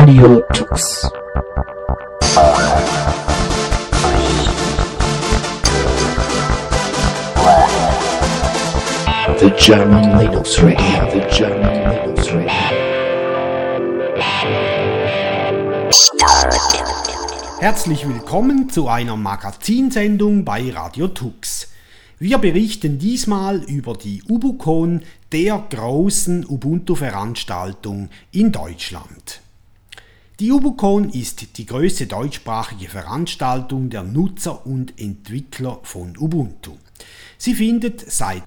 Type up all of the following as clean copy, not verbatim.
Radio Tux. The German Linux Radio. The German Linux Radio. Herzlich willkommen zu einer Magazinsendung bei Radio Tux. Wir berichten diesmal über die UbuCon, der großen Ubuntu-Veranstaltung in Deutschland. Die UbuCon ist die größte deutschsprachige Veranstaltung der Nutzer und Entwickler von Ubuntu. Sie findet seit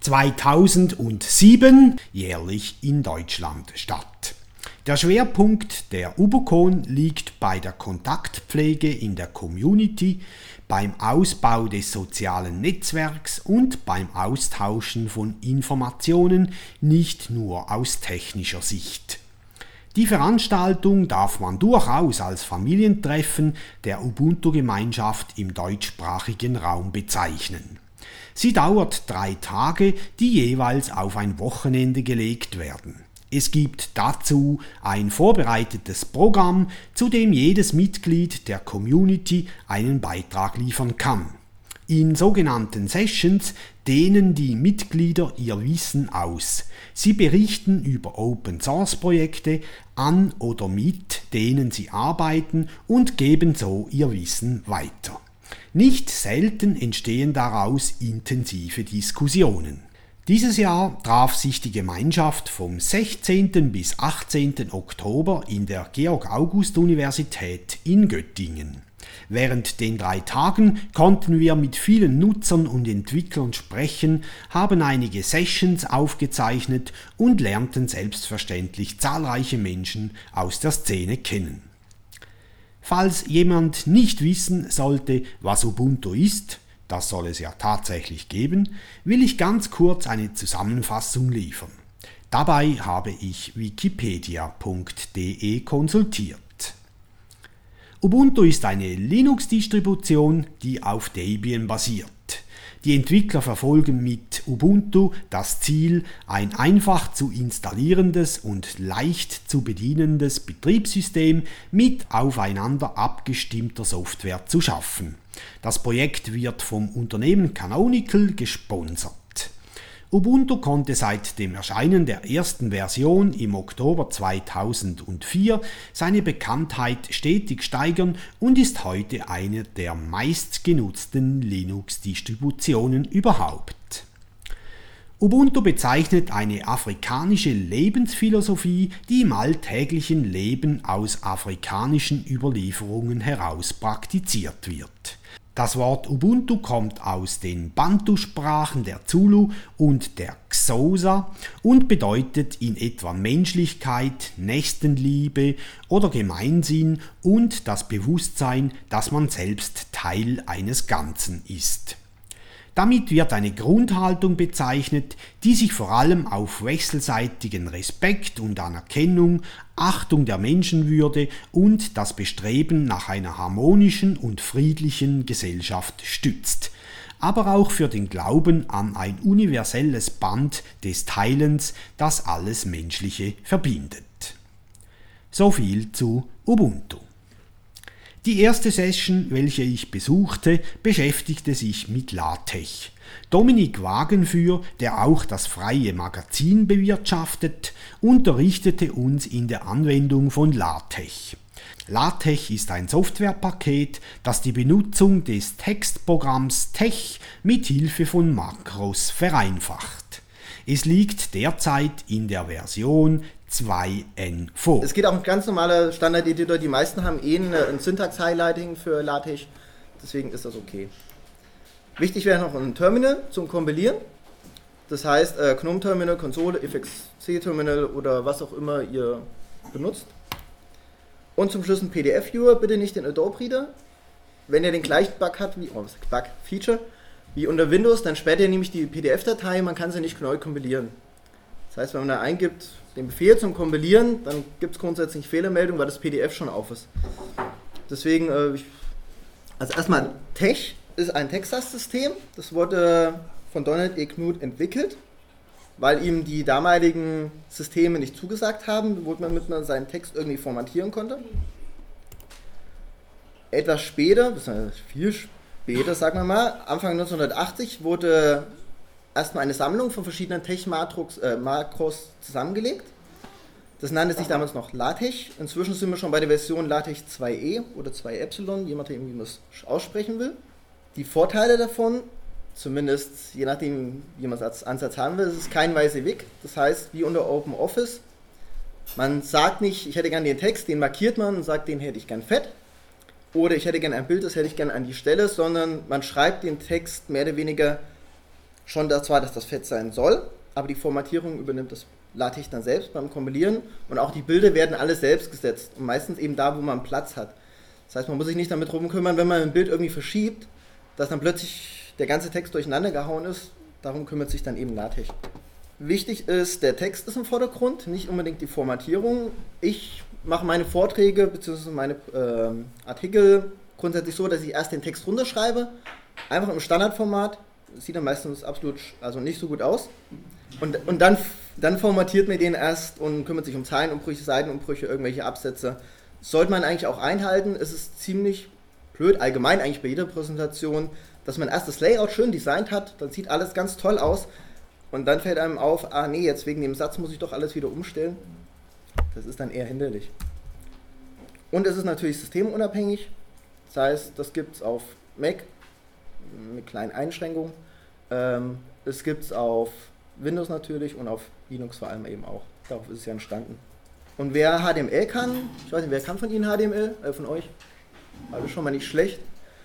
2007 jährlich in Deutschland statt. Der Schwerpunkt der UbuCon liegt bei der Kontaktpflege in der Community, beim Ausbau des sozialen Netzwerks und beim Austauschen von Informationen, nicht nur aus technischer Sicht. Die Veranstaltung darf man durchaus als Familientreffen der Ubuntu-Gemeinschaft im deutschsprachigen Raum bezeichnen. Sie dauert 3 Tage, die jeweils auf ein Wochenende gelegt werden. Es gibt dazu ein vorbereitetes Programm, zu dem jedes Mitglied der Community einen Beitrag liefern kann. In sogenannten Sessions dehnen die Mitglieder ihr Wissen aus. Sie berichten über Open-Source-Projekte an oder mit denen sie arbeiten und geben so ihr Wissen weiter. Nicht selten entstehen daraus intensive Diskussionen. Dieses Jahr traf sich die Gemeinschaft vom 16. bis 18. Oktober in der Georg-August-Universität in Göttingen. Während den 3 Tagen konnten wir mit vielen Nutzern und Entwicklern sprechen, haben einige Sessions aufgezeichnet und lernten selbstverständlich zahlreiche Menschen aus der Szene kennen. Falls jemand nicht wissen sollte, was Ubuntu ist, das soll es ja tatsächlich geben, will ich ganz kurz eine Zusammenfassung liefern. Dabei habe ich wikipedia.de konsultiert. Ubuntu ist eine Linux-Distribution, die auf Debian basiert. Die Entwickler verfolgen mit Ubuntu das Ziel, ein einfach zu installierendes und leicht zu bedienendes Betriebssystem mit aufeinander abgestimmter Software zu schaffen. Das Projekt wird vom Unternehmen Canonical gesponsert. Ubuntu konnte seit dem Erscheinen der ersten Version im Oktober 2004 seine Bekanntheit stetig steigern und ist heute eine der meistgenutzten Linux-Distributionen überhaupt. Ubuntu bezeichnet eine afrikanische Lebensphilosophie, die im alltäglichen Leben aus afrikanischen Überlieferungen heraus praktiziert wird. Das Wort Ubuntu kommt aus den Bantu-Sprachen der Zulu und der Xhosa und bedeutet in etwa Menschlichkeit, Nächstenliebe oder Gemeinsinn und das Bewusstsein, dass man selbst Teil eines Ganzen ist. Damit wird eine Grundhaltung bezeichnet, die sich vor allem auf wechselseitigen Respekt und Anerkennung, Achtung der Menschenwürde und das Bestreben nach einer harmonischen und friedlichen Gesellschaft stützt, aber auch für den Glauben an ein universelles Band des Teilens, das alles Menschliche verbindet. So viel zu Ubuntu. Die erste Session, welche ich besuchte, beschäftigte sich mit LaTeX. Dominik Wagenführ, der auch das freie Magazin bewirtschaftet, unterrichtete uns in der Anwendung von LaTeX. LaTeX ist ein Softwarepaket, das die Benutzung des Textprogramms TeX mit Hilfe von Makros vereinfacht. Es liegt derzeit in der Version 2N vor. Es geht auch ein ganz normaler Standard-Editor. Die meisten haben ein Syntax-Highlighting für LaTeX, deswegen ist das okay. Wichtig wäre noch ein Terminal zum Kompilieren. Das heißt GNOME-Terminal, Konsole, FXC-Terminal oder was auch immer ihr benutzt. Und zum Schluss ein PDF-Viewer, bitte nicht den Adobe Reader. Wenn ihr den gleichen Bug hat Feature wie unter Windows, dann sperrt ihr nämlich die PDF-Datei, man kann sie nicht neu kompilieren. Das heißt, wenn man da eingibt, den Befehl zum Kompilieren, dann gibt es grundsätzlich Fehlermeldung, weil das PDF schon auf ist. Deswegen, also erstmal, TeX ist ein Texas-System. Das wurde von Donald E. Knuth entwickelt. weil ihm die damaligen Systeme nicht zugesagt haben, womit man seinen Text irgendwie formatieren konnte. Etwas später, viel später, sagen wir mal, Anfang 1980 wurde erstmal eine Sammlung von verschiedenen Tech-Makros zusammengelegt. Das nannte sich damals noch LaTeX. Inzwischen sind wir schon bei der Version LaTeX 2e oder 2y, je nachdem, wie man es aussprechen will. Die Vorteile davon, zumindest je nachdem, wie man es als Ansatz haben will, es ist kein weißer Weg. Das heißt, wie unter OpenOffice, man sagt nicht, ich hätte gern den Text, den markiert man und sagt, den hätte ich gern fett. Oder ich hätte gern ein Bild, das hätte ich gern an die Stelle, sondern man schreibt den Text mehr oder weniger schon zwar, dass das fett sein soll, aber die Formatierung übernimmt das LaTeX dann selbst beim Kompilieren und auch die Bilder werden alle selbst gesetzt und meistens eben da, wo man Platz hat. Das heißt, man muss sich nicht damit rumkümmern, wenn man ein Bild irgendwie verschiebt, dass dann plötzlich der ganze Text durcheinander gehauen ist. Darum kümmert sich dann eben LaTeX. Wichtig ist, der Text ist im Vordergrund, nicht unbedingt die Formatierung. Ich mache meine Vorträge bzw. meine Artikel grundsätzlich so, dass ich erst den Text runterschreibe, einfach im Standardformat. Das sieht dann meistens nicht so gut aus. Und dann formatiert man den erst und kümmert sich um Zeilenumbrüche, Seitenumbrüche, irgendwelche Absätze. Das sollte man eigentlich auch einhalten. Es ist ziemlich blöd, allgemein eigentlich bei jeder Präsentation, dass man erst das Layout schön designt hat, dann sieht alles ganz toll aus und dann fällt einem auf, jetzt wegen dem Satz muss ich doch alles wieder umstellen. Das ist dann eher hinderlich. Und es ist natürlich systemunabhängig. Das heißt, das gibt es auf Mac mit kleinen Einschränkungen. Es gibt es auf Windows natürlich und auf Linux vor allem eben auch. Darauf ist es ja entstanden. Und wer HTML kann, ich weiß nicht, wer kann von Ihnen HTML? Von euch? Also schon mal nicht schlecht.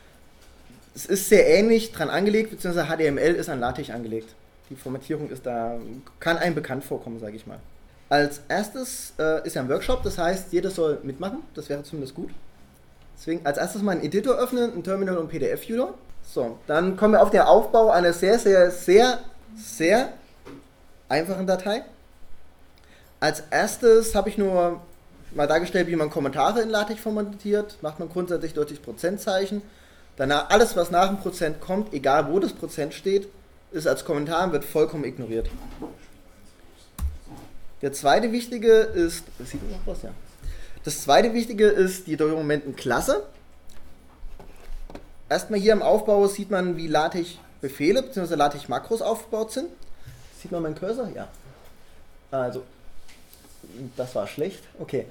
Es ist sehr ähnlich dran angelegt, beziehungsweise HTML ist an LaTeX angelegt. Die Formatierung ist da, kann einem bekannt vorkommen, sage ich mal. Als erstes ist ja ein Workshop, das heißt, jeder soll mitmachen, das wäre zumindest gut. Deswegen als erstes mal einen Editor öffnen, ein Terminal und PDF-Viewer. So, dann kommen wir auf den Aufbau einer sehr, sehr, sehr, sehr einfachen Datei. Als erstes habe ich nur mal dargestellt, wie man Kommentare in LaTeX formatiert. Macht man grundsätzlich durch das Prozentzeichen. Danach alles, was nach dem Prozent kommt, egal wo das Prozent steht, ist als Kommentar und wird vollkommen ignoriert. Der zweite wichtige ist, sieht man noch was, ja. Das zweite wichtige ist die Dokumentenklasse. Erstmal hier im Aufbau sieht man, wie LaTeX-Befehle bzw. LaTeX-Makros aufgebaut sind. Sieht man meinen Cursor? Ja. Also, das war schlecht. Okay.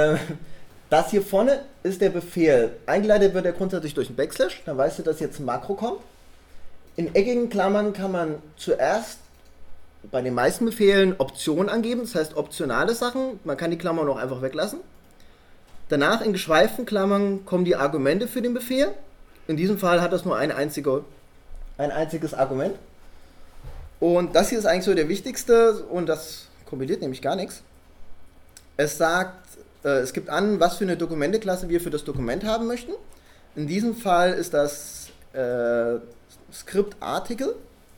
Das hier vorne ist der Befehl. Eingeleitet wird er grundsätzlich durch einen Backslash. Dann weißt du, dass jetzt ein Makro kommt. In eckigen Klammern kann man zuerst bei den meisten Befehlen Optionen angeben. Das heißt optionale Sachen. Man kann die Klammern auch einfach weglassen. Danach in geschweiften Klammern kommen die Argumente für den Befehl. In diesem Fall hat das nur ein einziges Argument. Und das hier ist eigentlich so der wichtigste und das kompiliert nämlich gar nichts. Es sagt, es gibt an, was für eine Dokumenteklasse wir für das Dokument haben möchten. In diesem Fall ist das Script-Article,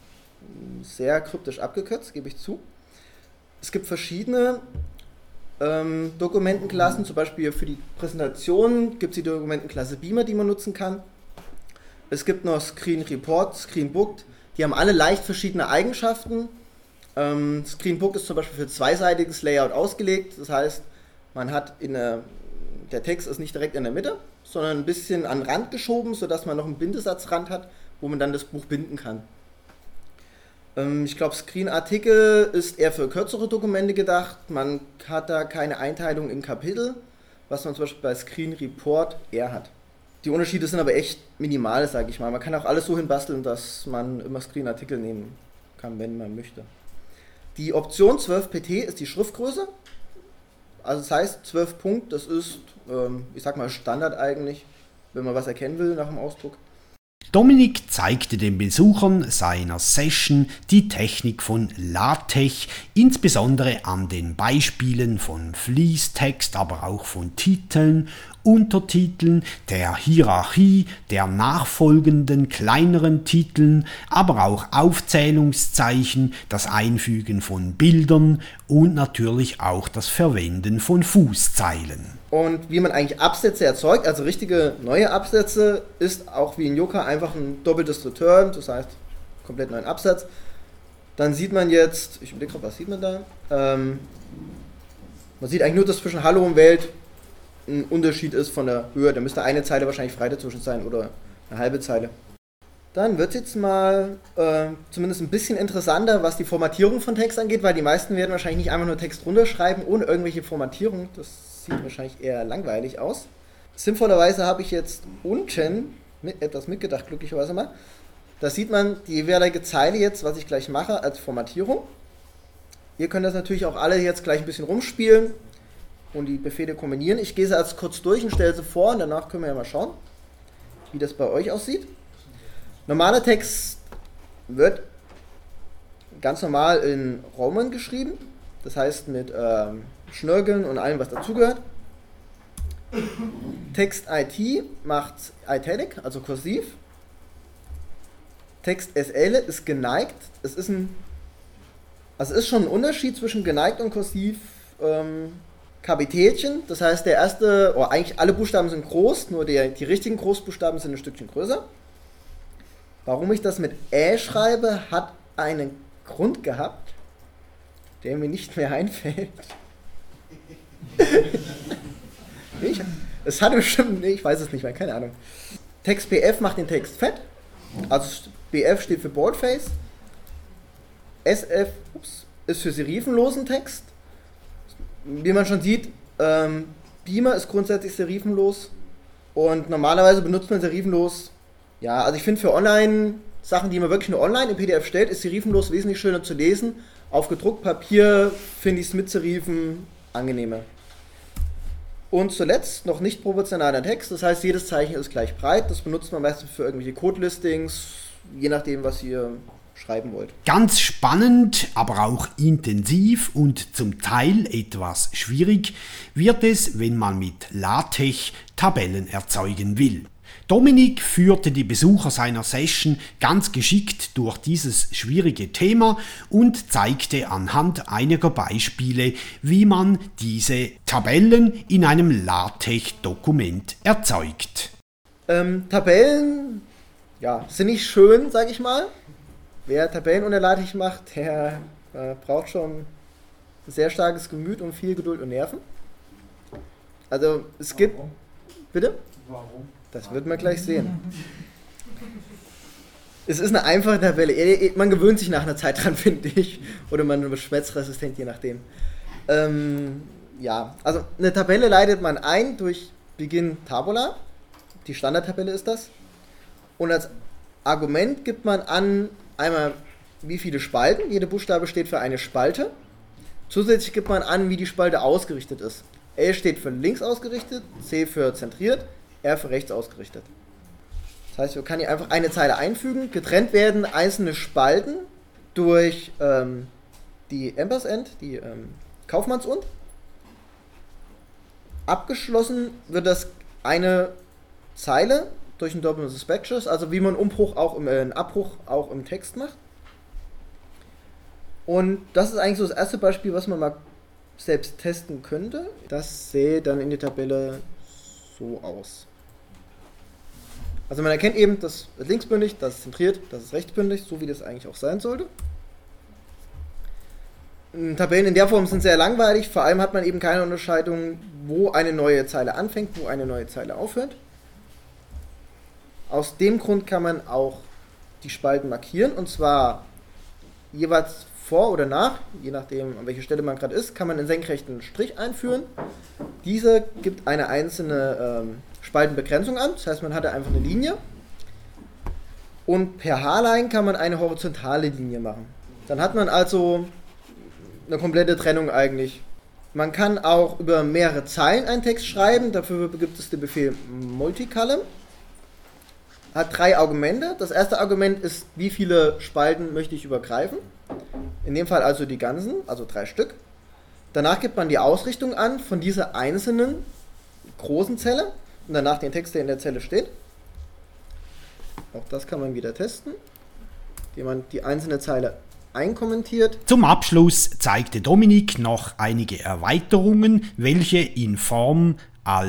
sehr kryptisch abgekürzt, gebe ich zu. Es gibt verschiedene Dokumentenklassen, zum Beispiel für die Präsentation gibt es die Dokumentenklasse Beamer, die man nutzen kann. Es gibt noch Screen Report, Screen Booked, die haben alle leicht verschiedene Eigenschaften. Screen Booked ist zum Beispiel für zweiseitiges Layout ausgelegt, das heißt, man hat der Text ist nicht direkt in der Mitte, sondern ein bisschen an den Rand geschoben, sodass man noch einen Bindesatzrand hat, wo man dann das Buch binden kann. Ich glaube, Screen-Artikel ist eher für kürzere Dokumente gedacht. Man hat da keine Einteilung in Kapitel, was man zum Beispiel bei Screen Report eher hat. Die Unterschiede sind aber echt minimal, sage ich mal. Man kann auch alles so hinbasteln, dass man immer Screen-Artikel nehmen kann, wenn man möchte. Die Option 12pt ist die Schriftgröße. Also das heißt 12 Punkt, das ist, ich sag mal, Standard eigentlich, wenn man was erkennen will nach dem Ausdruck. Dominik zeigte den Besuchern seiner Session die Technik von LaTeX, insbesondere an den Beispielen von Fließtext, aber auch von Titeln, Untertiteln, der Hierarchie, der nachfolgenden kleineren Titeln, aber auch Aufzählungszeichen, das Einfügen von Bildern und natürlich auch das Verwenden von Fußzeilen. Und wie man eigentlich Absätze erzeugt, also richtige neue Absätze, ist auch wie in Yoka einfach ein doppeltes Return, das heißt komplett neuen Absatz. Dann sieht man jetzt, ich überlege gerade, was sieht man da? Man sieht eigentlich nur, dass zwischen Hallo und Welt ein Unterschied ist von der Höhe. Da müsste eine Zeile wahrscheinlich frei dazwischen sein oder eine halbe Zeile. Dann wird es jetzt mal zumindest ein bisschen interessanter, was die Formatierung von Text angeht, weil die meisten werden wahrscheinlich nicht einfach nur Text runterschreiben, ohne irgendwelche Formatierung. Das sieht wahrscheinlich eher langweilig aus. Sinnvollerweise habe ich jetzt unten etwas mitgedacht, glücklicherweise mal. Da sieht man die jeweilige Zeile jetzt, was ich gleich mache, als Formatierung. Ihr könnt das natürlich auch alle jetzt gleich ein bisschen rumspielen und die Befehle kombinieren. Ich gehe sie jetzt kurz durch und stelle sie vor und danach können wir ja mal schauen, wie das bei euch aussieht. Normaler Text wird ganz normal in Roman geschrieben, das heißt mit Schnörkeln und allem, was dazugehört. Text IT macht Italic, also kursiv. Text SL ist geneigt. Es ist schon ein Unterschied zwischen geneigt und kursiv Kapitelchen. Das heißt, eigentlich alle Buchstaben sind groß, nur die richtigen Großbuchstaben sind ein Stückchen größer. Warum ich das mit schreibe, hat einen Grund gehabt, der mir nicht mehr einfällt. Es hatte bestimmt, ich weiß es nicht mehr, keine Ahnung. Text BF macht den Text fett. Also BF steht für Boldface. SF ist für serifenlosen Text. Wie man schon sieht, Beamer ist grundsätzlich serifenlos. Und normalerweise benutzt man serifenlos. Ja, also ich finde für Online-Sachen, die man wirklich nur online im PDF stellt, ist serifenlos wesentlich schöner zu lesen. Auf gedruckt Papier finde ich es mit Serifen angenehmer. Und zuletzt noch nicht proportionaler Text, das heißt, jedes Zeichen ist gleich breit. Das benutzt man meistens für irgendwelche Code-Listings, je nachdem, was ihr schreiben wollt. Ganz spannend, aber auch intensiv und zum Teil etwas schwierig wird es, wenn man mit LaTeX Tabellen erzeugen will. Dominik führte die Besucher seiner Session ganz geschickt durch dieses schwierige Thema und zeigte anhand einiger Beispiele, wie man diese Tabellen in einem LaTeX-Dokument erzeugt. Tabellen, ja, sind nicht schön, sag ich mal. Wer Tabellen unter LaTeX macht, der braucht schon ein sehr starkes Gemüt und viel Geduld und Nerven. Also es gibt... Warum? Bitte? Warum? Das wird man gleich sehen. Es ist eine einfache Tabelle. Man gewöhnt sich nach einer Zeit dran, finde ich. Oder man wird schmerzresistent, je nachdem. Ja, also eine Tabelle leitet man ein durch Begin Tabula. Die Standardtabelle ist das. Und als Argument gibt man an, einmal wie viele Spalten. Jeder Buchstabe steht für eine Spalte. Zusätzlich gibt man an, wie die Spalte ausgerichtet ist. L steht für links ausgerichtet, C für zentriert, R für rechts ausgerichtet. Das heißt, wir können hier einfach eine Zeile einfügen. Getrennt werden einzelne Spalten durch die Ampersand, die Kaufmanns-Und. Abgeschlossen wird das eine Zeile durch ein Double Suspectus, also wie man einen Abbruch auch im Text macht. Und das ist eigentlich so das erste Beispiel, was man mal selbst testen könnte. Das sähe dann in der Tabelle so aus. Also man erkennt eben, das ist linksbündig, das ist zentriert, das ist rechtsbündig, so wie das eigentlich auch sein sollte. Tabellen in der Form sind sehr langweilig, vor allem hat man eben keine Unterscheidung, wo eine neue Zeile anfängt, wo eine neue Zeile aufhört. Aus dem Grund kann man auch die Spalten markieren, und zwar jeweils vor oder nach, je nachdem an welcher Stelle man gerade ist, kann man einen senkrechten Strich einführen. Dieser gibt eine einzelne Spaltenbegrenzung an, das heißt man hat einfach eine Linie. Und per H-Line kann man eine horizontale Linie machen. Dann hat man also eine komplette Trennung eigentlich. Man kann auch über mehrere Zeilen einen Text schreiben, dafür gibt es den Befehl Multicolumn. Hat 3 Argumente. Das erste Argument ist, wie viele Spalten möchte ich übergreifen. In dem Fall also die ganzen, also 3 Stück. Danach gibt man die Ausrichtung an von dieser einzelnen großen Zelle und danach den Text, der in der Zelle steht. Auch das kann man wieder testen, indem man die einzelne Zeile einkommentiert. Zum Abschluss zeigte Dominik noch einige Erweiterungen, welche in Form als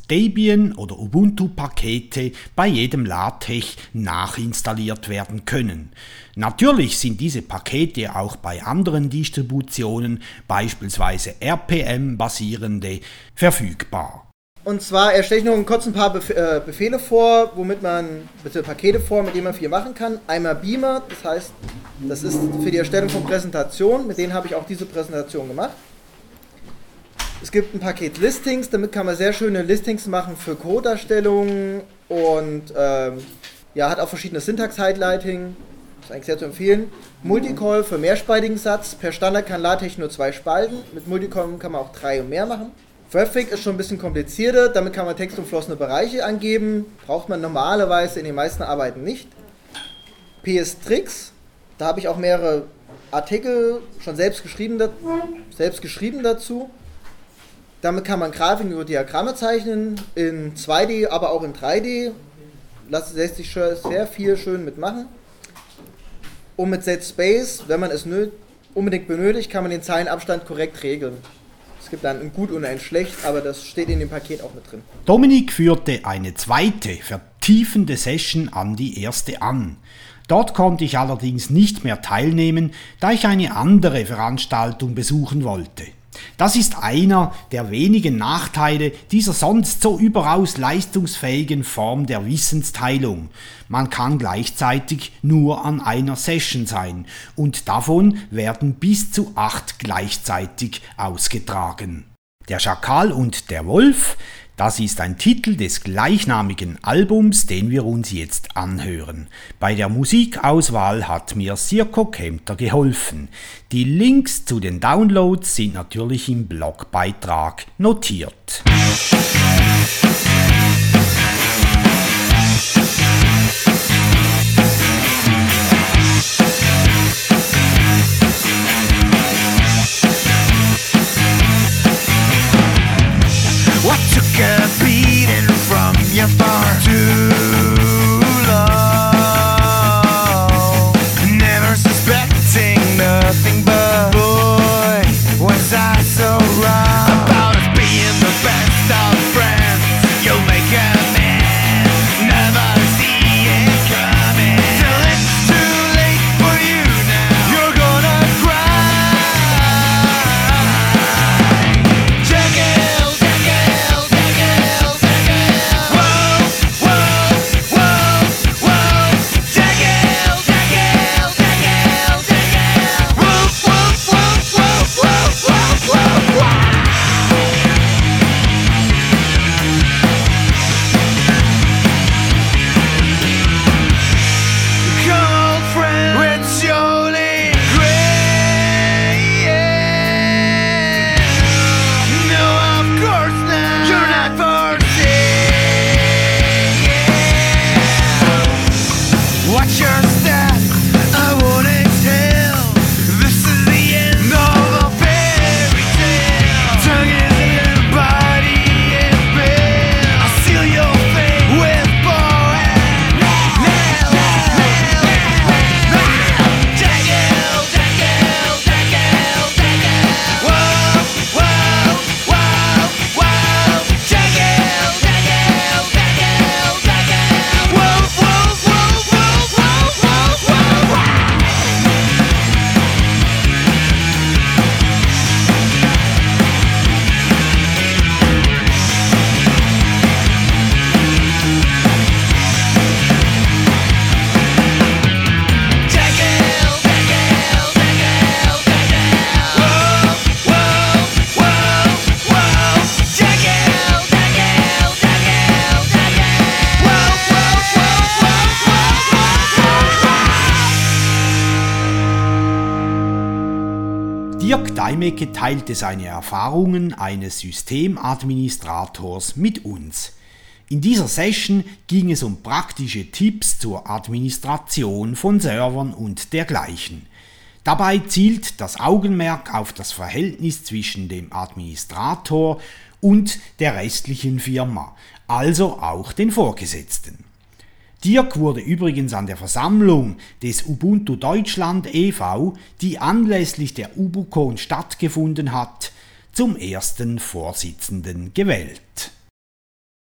Debian- oder Ubuntu-Pakete bei jedem LaTeX nachinstalliert werden können. Natürlich sind diese Pakete auch bei anderen Distributionen, beispielsweise RPM-basierende, verfügbar. Und zwar erstelle ich noch kurz ein paar Befehle vor, Pakete vor, mit denen man viel machen kann. Einmal Beamer, das heißt, das ist für die Erstellung von Präsentationen, mit denen habe ich auch diese Präsentation gemacht. Es gibt ein Paket Listings, damit kann man sehr schöne Listings machen für Codeerstellungen und hat auch verschiedene Syntax-Highlighting, das ist eigentlich sehr zu empfehlen. Multicall für mehrspaltigen Satz, per Standard kann LaTeX nur 2 Spalten, mit Multicall kann man auch 3 und mehr machen. Traffic ist schon ein bisschen komplizierter, damit kann man textumflossene Bereiche angeben, braucht man normalerweise in den meisten Arbeiten nicht. PS-Tricks, da habe ich auch mehrere Artikel schon selbst geschrieben dazu. Damit kann man Grafiken über Diagramme zeichnen, in 2D, aber auch in 3D. Lässt sich sehr viel schön mitmachen. Und mit ZSpace, wenn man es unbedingt benötigt, kann man den Zeilenabstand korrekt regeln. Es gibt dann ein Gut und ein Schlecht, aber das steht in dem Paket auch mit drin. Dominik führte eine zweite, vertiefende Session an die erste an. Dort konnte ich allerdings nicht mehr teilnehmen, da ich eine andere Veranstaltung besuchen wollte. Das ist einer der wenigen Nachteile dieser sonst so überaus leistungsfähigen Form der Wissensteilung. Man kann gleichzeitig nur an einer Session sein und davon werden bis zu 8 gleichzeitig ausgetragen. Der Schakal und der Wolf, das ist ein Titel des gleichnamigen Albums, den wir uns jetzt anhören. Bei der Musikauswahl hat mir Sirko Kempter geholfen. Die Links zu den Downloads sind natürlich im Blogbeitrag notiert. What took a beating from you far too long? Never suspecting nothing but boy, was I so wrong about us being the best of friends. You'll make a man, never see it coming till it's too late for you now. You're gonna cry. Jekyll. Dirk Deimecke teilte seine Erfahrungen eines Systemadministrators mit uns. In dieser Session ging es um praktische Tipps zur Administration von Servern und dergleichen. Dabei zielt das Augenmerk auf das Verhältnis zwischen dem Administrator und der restlichen Firma, also auch den Vorgesetzten. Dirk wurde übrigens an der Versammlung des Ubuntu Deutschland e.V., die anlässlich der UbuCon stattgefunden hat, zum ersten Vorsitzenden gewählt.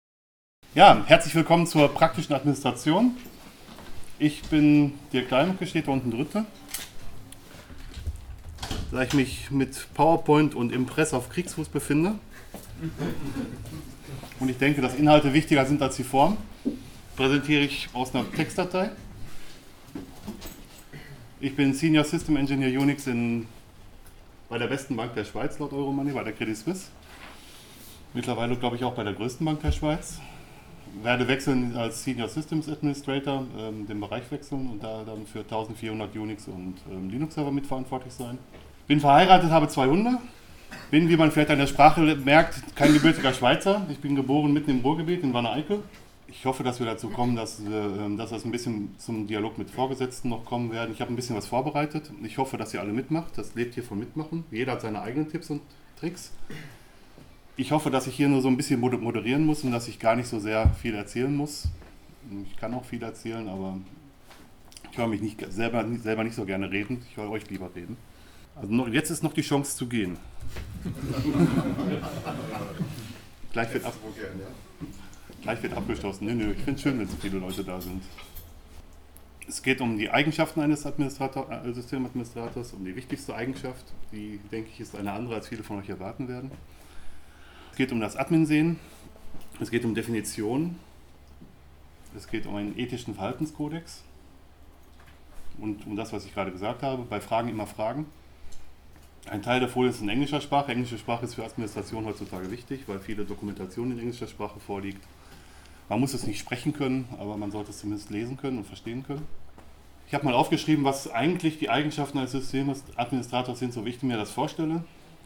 Ja, herzlich willkommen zur praktischen Administration. Ich bin Dirk Kleinmucke, steht da unten dritte. Da ich mich mit PowerPoint und Impress auf Kriegsfuß befinde und ich denke, dass Inhalte wichtiger sind als die Form, präsentiere ich aus einer Textdatei. Ich bin Senior System Engineer Unix bei der besten Bank der Schweiz laut Euromoney, bei der Credit Suisse. Mittlerweile glaube ich auch bei der größten Bank der Schweiz. Werde wechseln als Senior Systems Administrator, den Bereich wechseln und da dann für 1400 Unix und Linux-Server mitverantwortlich sein. Bin verheiratet, habe 2 Hunde. Bin, wie man vielleicht an der Sprache merkt, kein gebürtiger Schweizer. Ich bin geboren mitten im Ruhrgebiet in Wanne-Eickel. Ich hoffe, dass wir dazu kommen, dass das ein bisschen zum Dialog mit Vorgesetzten noch kommen werden. Ich habe ein bisschen was vorbereitet. Ich hoffe, dass ihr alle mitmacht. Das lebt hier von Mitmachen. Jeder hat seine eigenen Tipps und Tricks. Ich hoffe, dass ich hier nur so ein bisschen moderieren muss und dass ich gar nicht so sehr viel erzählen muss. Ich kann auch viel erzählen, aber ich höre mich selber nicht so gerne reden. Ich höre euch lieber reden. Also jetzt ist noch die Chance zu gehen. Gleich wird abgeschlossen. Nö, ich finde es schön, wenn so viele Leute da sind. Es geht um die Eigenschaften eines Systemadministrators, um die wichtigste Eigenschaft, die, denke ich, ist eine andere, als viele von euch erwarten werden. Es geht um das Admin-Sehen, es geht um Definitionen, es geht um einen ethischen Verhaltenskodex und um das, was ich gerade gesagt habe, bei Fragen immer Fragen. Ein Teil der Folie ist in englischer Sprache. Englische Sprache ist für Administration heutzutage wichtig, weil viele Dokumentation in englischer Sprache vorliegt. Man muss es nicht sprechen können, aber man sollte es zumindest lesen können und verstehen können. Ich habe mal aufgeschrieben, was eigentlich die Eigenschaften eines Systemadministrators sind, so wie ich mir das vorstelle.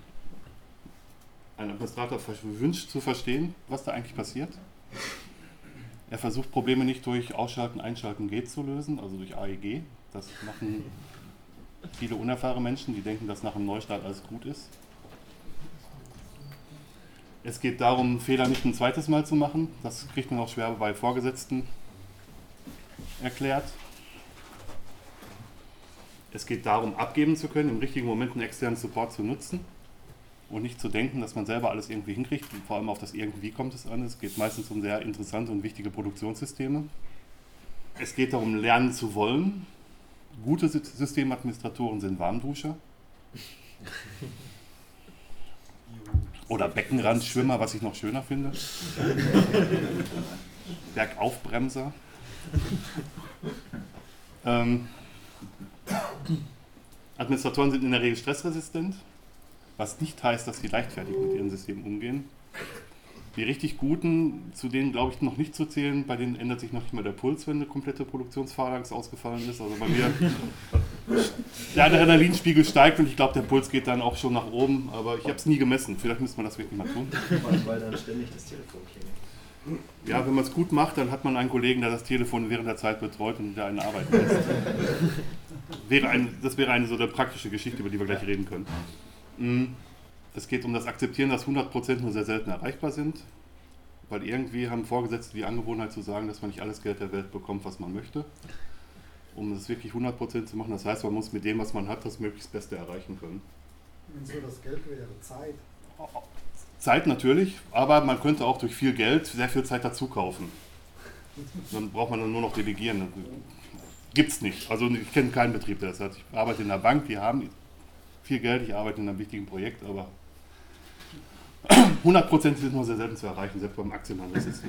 Ein Administrator wünscht zu verstehen, was da eigentlich passiert. Er versucht Probleme nicht durch Ausschalten, Einschalten, Geht zu lösen, also durch AEG. Das machen viele unerfahrene Menschen, die denken, dass nach einem Neustart alles gut ist. Es geht darum, Fehler nicht ein zweites Mal zu machen. Das kriegt man auch schwer bei Vorgesetzten erklärt. Es geht darum, abgeben zu können, im richtigen Moment einen externen Support zu nutzen und nicht zu denken, dass man selber alles irgendwie hinkriegt. Und vor allem auf das Irgendwie kommt es an. Es geht meistens um sehr interessante und wichtige Produktionssysteme. Es geht darum, lernen zu wollen. Gute Systemadministratoren sind Warmduscher. Oder Beckenrandschwimmer, was ich noch schöner finde. Bergaufbremser. Administratoren sind in der Regel stressresistent, was nicht heißt, dass sie leichtfertig mit ihren Systemen umgehen. Die richtig Guten, zu denen glaube ich noch nicht zu zählen, bei denen ändert sich noch nicht mal der Puls, wenn eine komplette Produktionsphalanx ausgefallen ist. Also bei mir, der Adrenalinspiegel steigt und ich glaube, der Puls geht dann auch schon nach oben, aber ich habe es nie gemessen. Vielleicht müsste man das wirklich mal tun. Weil dann ständig das Telefon klingelt. Ja, wenn man es gut macht, dann hat man einen Kollegen, der das Telefon während der Zeit betreut und der einen arbeiten lässt. Das wäre eine so eine praktische Geschichte, über die wir gleich reden können. Es geht um das Akzeptieren, dass 100% nur sehr selten erreichbar sind, weil irgendwie haben Vorgesetzte die Angewohnheit zu sagen, dass man nicht alles Geld der Welt bekommt, was man möchte. Um das wirklich 100% zu machen, das heißt, man muss mit dem, was man hat, das möglichst Beste erreichen können. Und so das Geld wäre Zeit. Zeit natürlich, aber man könnte auch durch viel Geld sehr viel Zeit dazu kaufen. Dann braucht man dann nur noch delegieren. Gibt's nicht. Also ich kenne keinen Betrieb, der das hat. Ich arbeite in einer Bank, die haben viel Geld, ich arbeite in einem wichtigen Projekt, aber 100% sind nur sehr selten zu erreichen, selbst beim Aktienhandelssystem.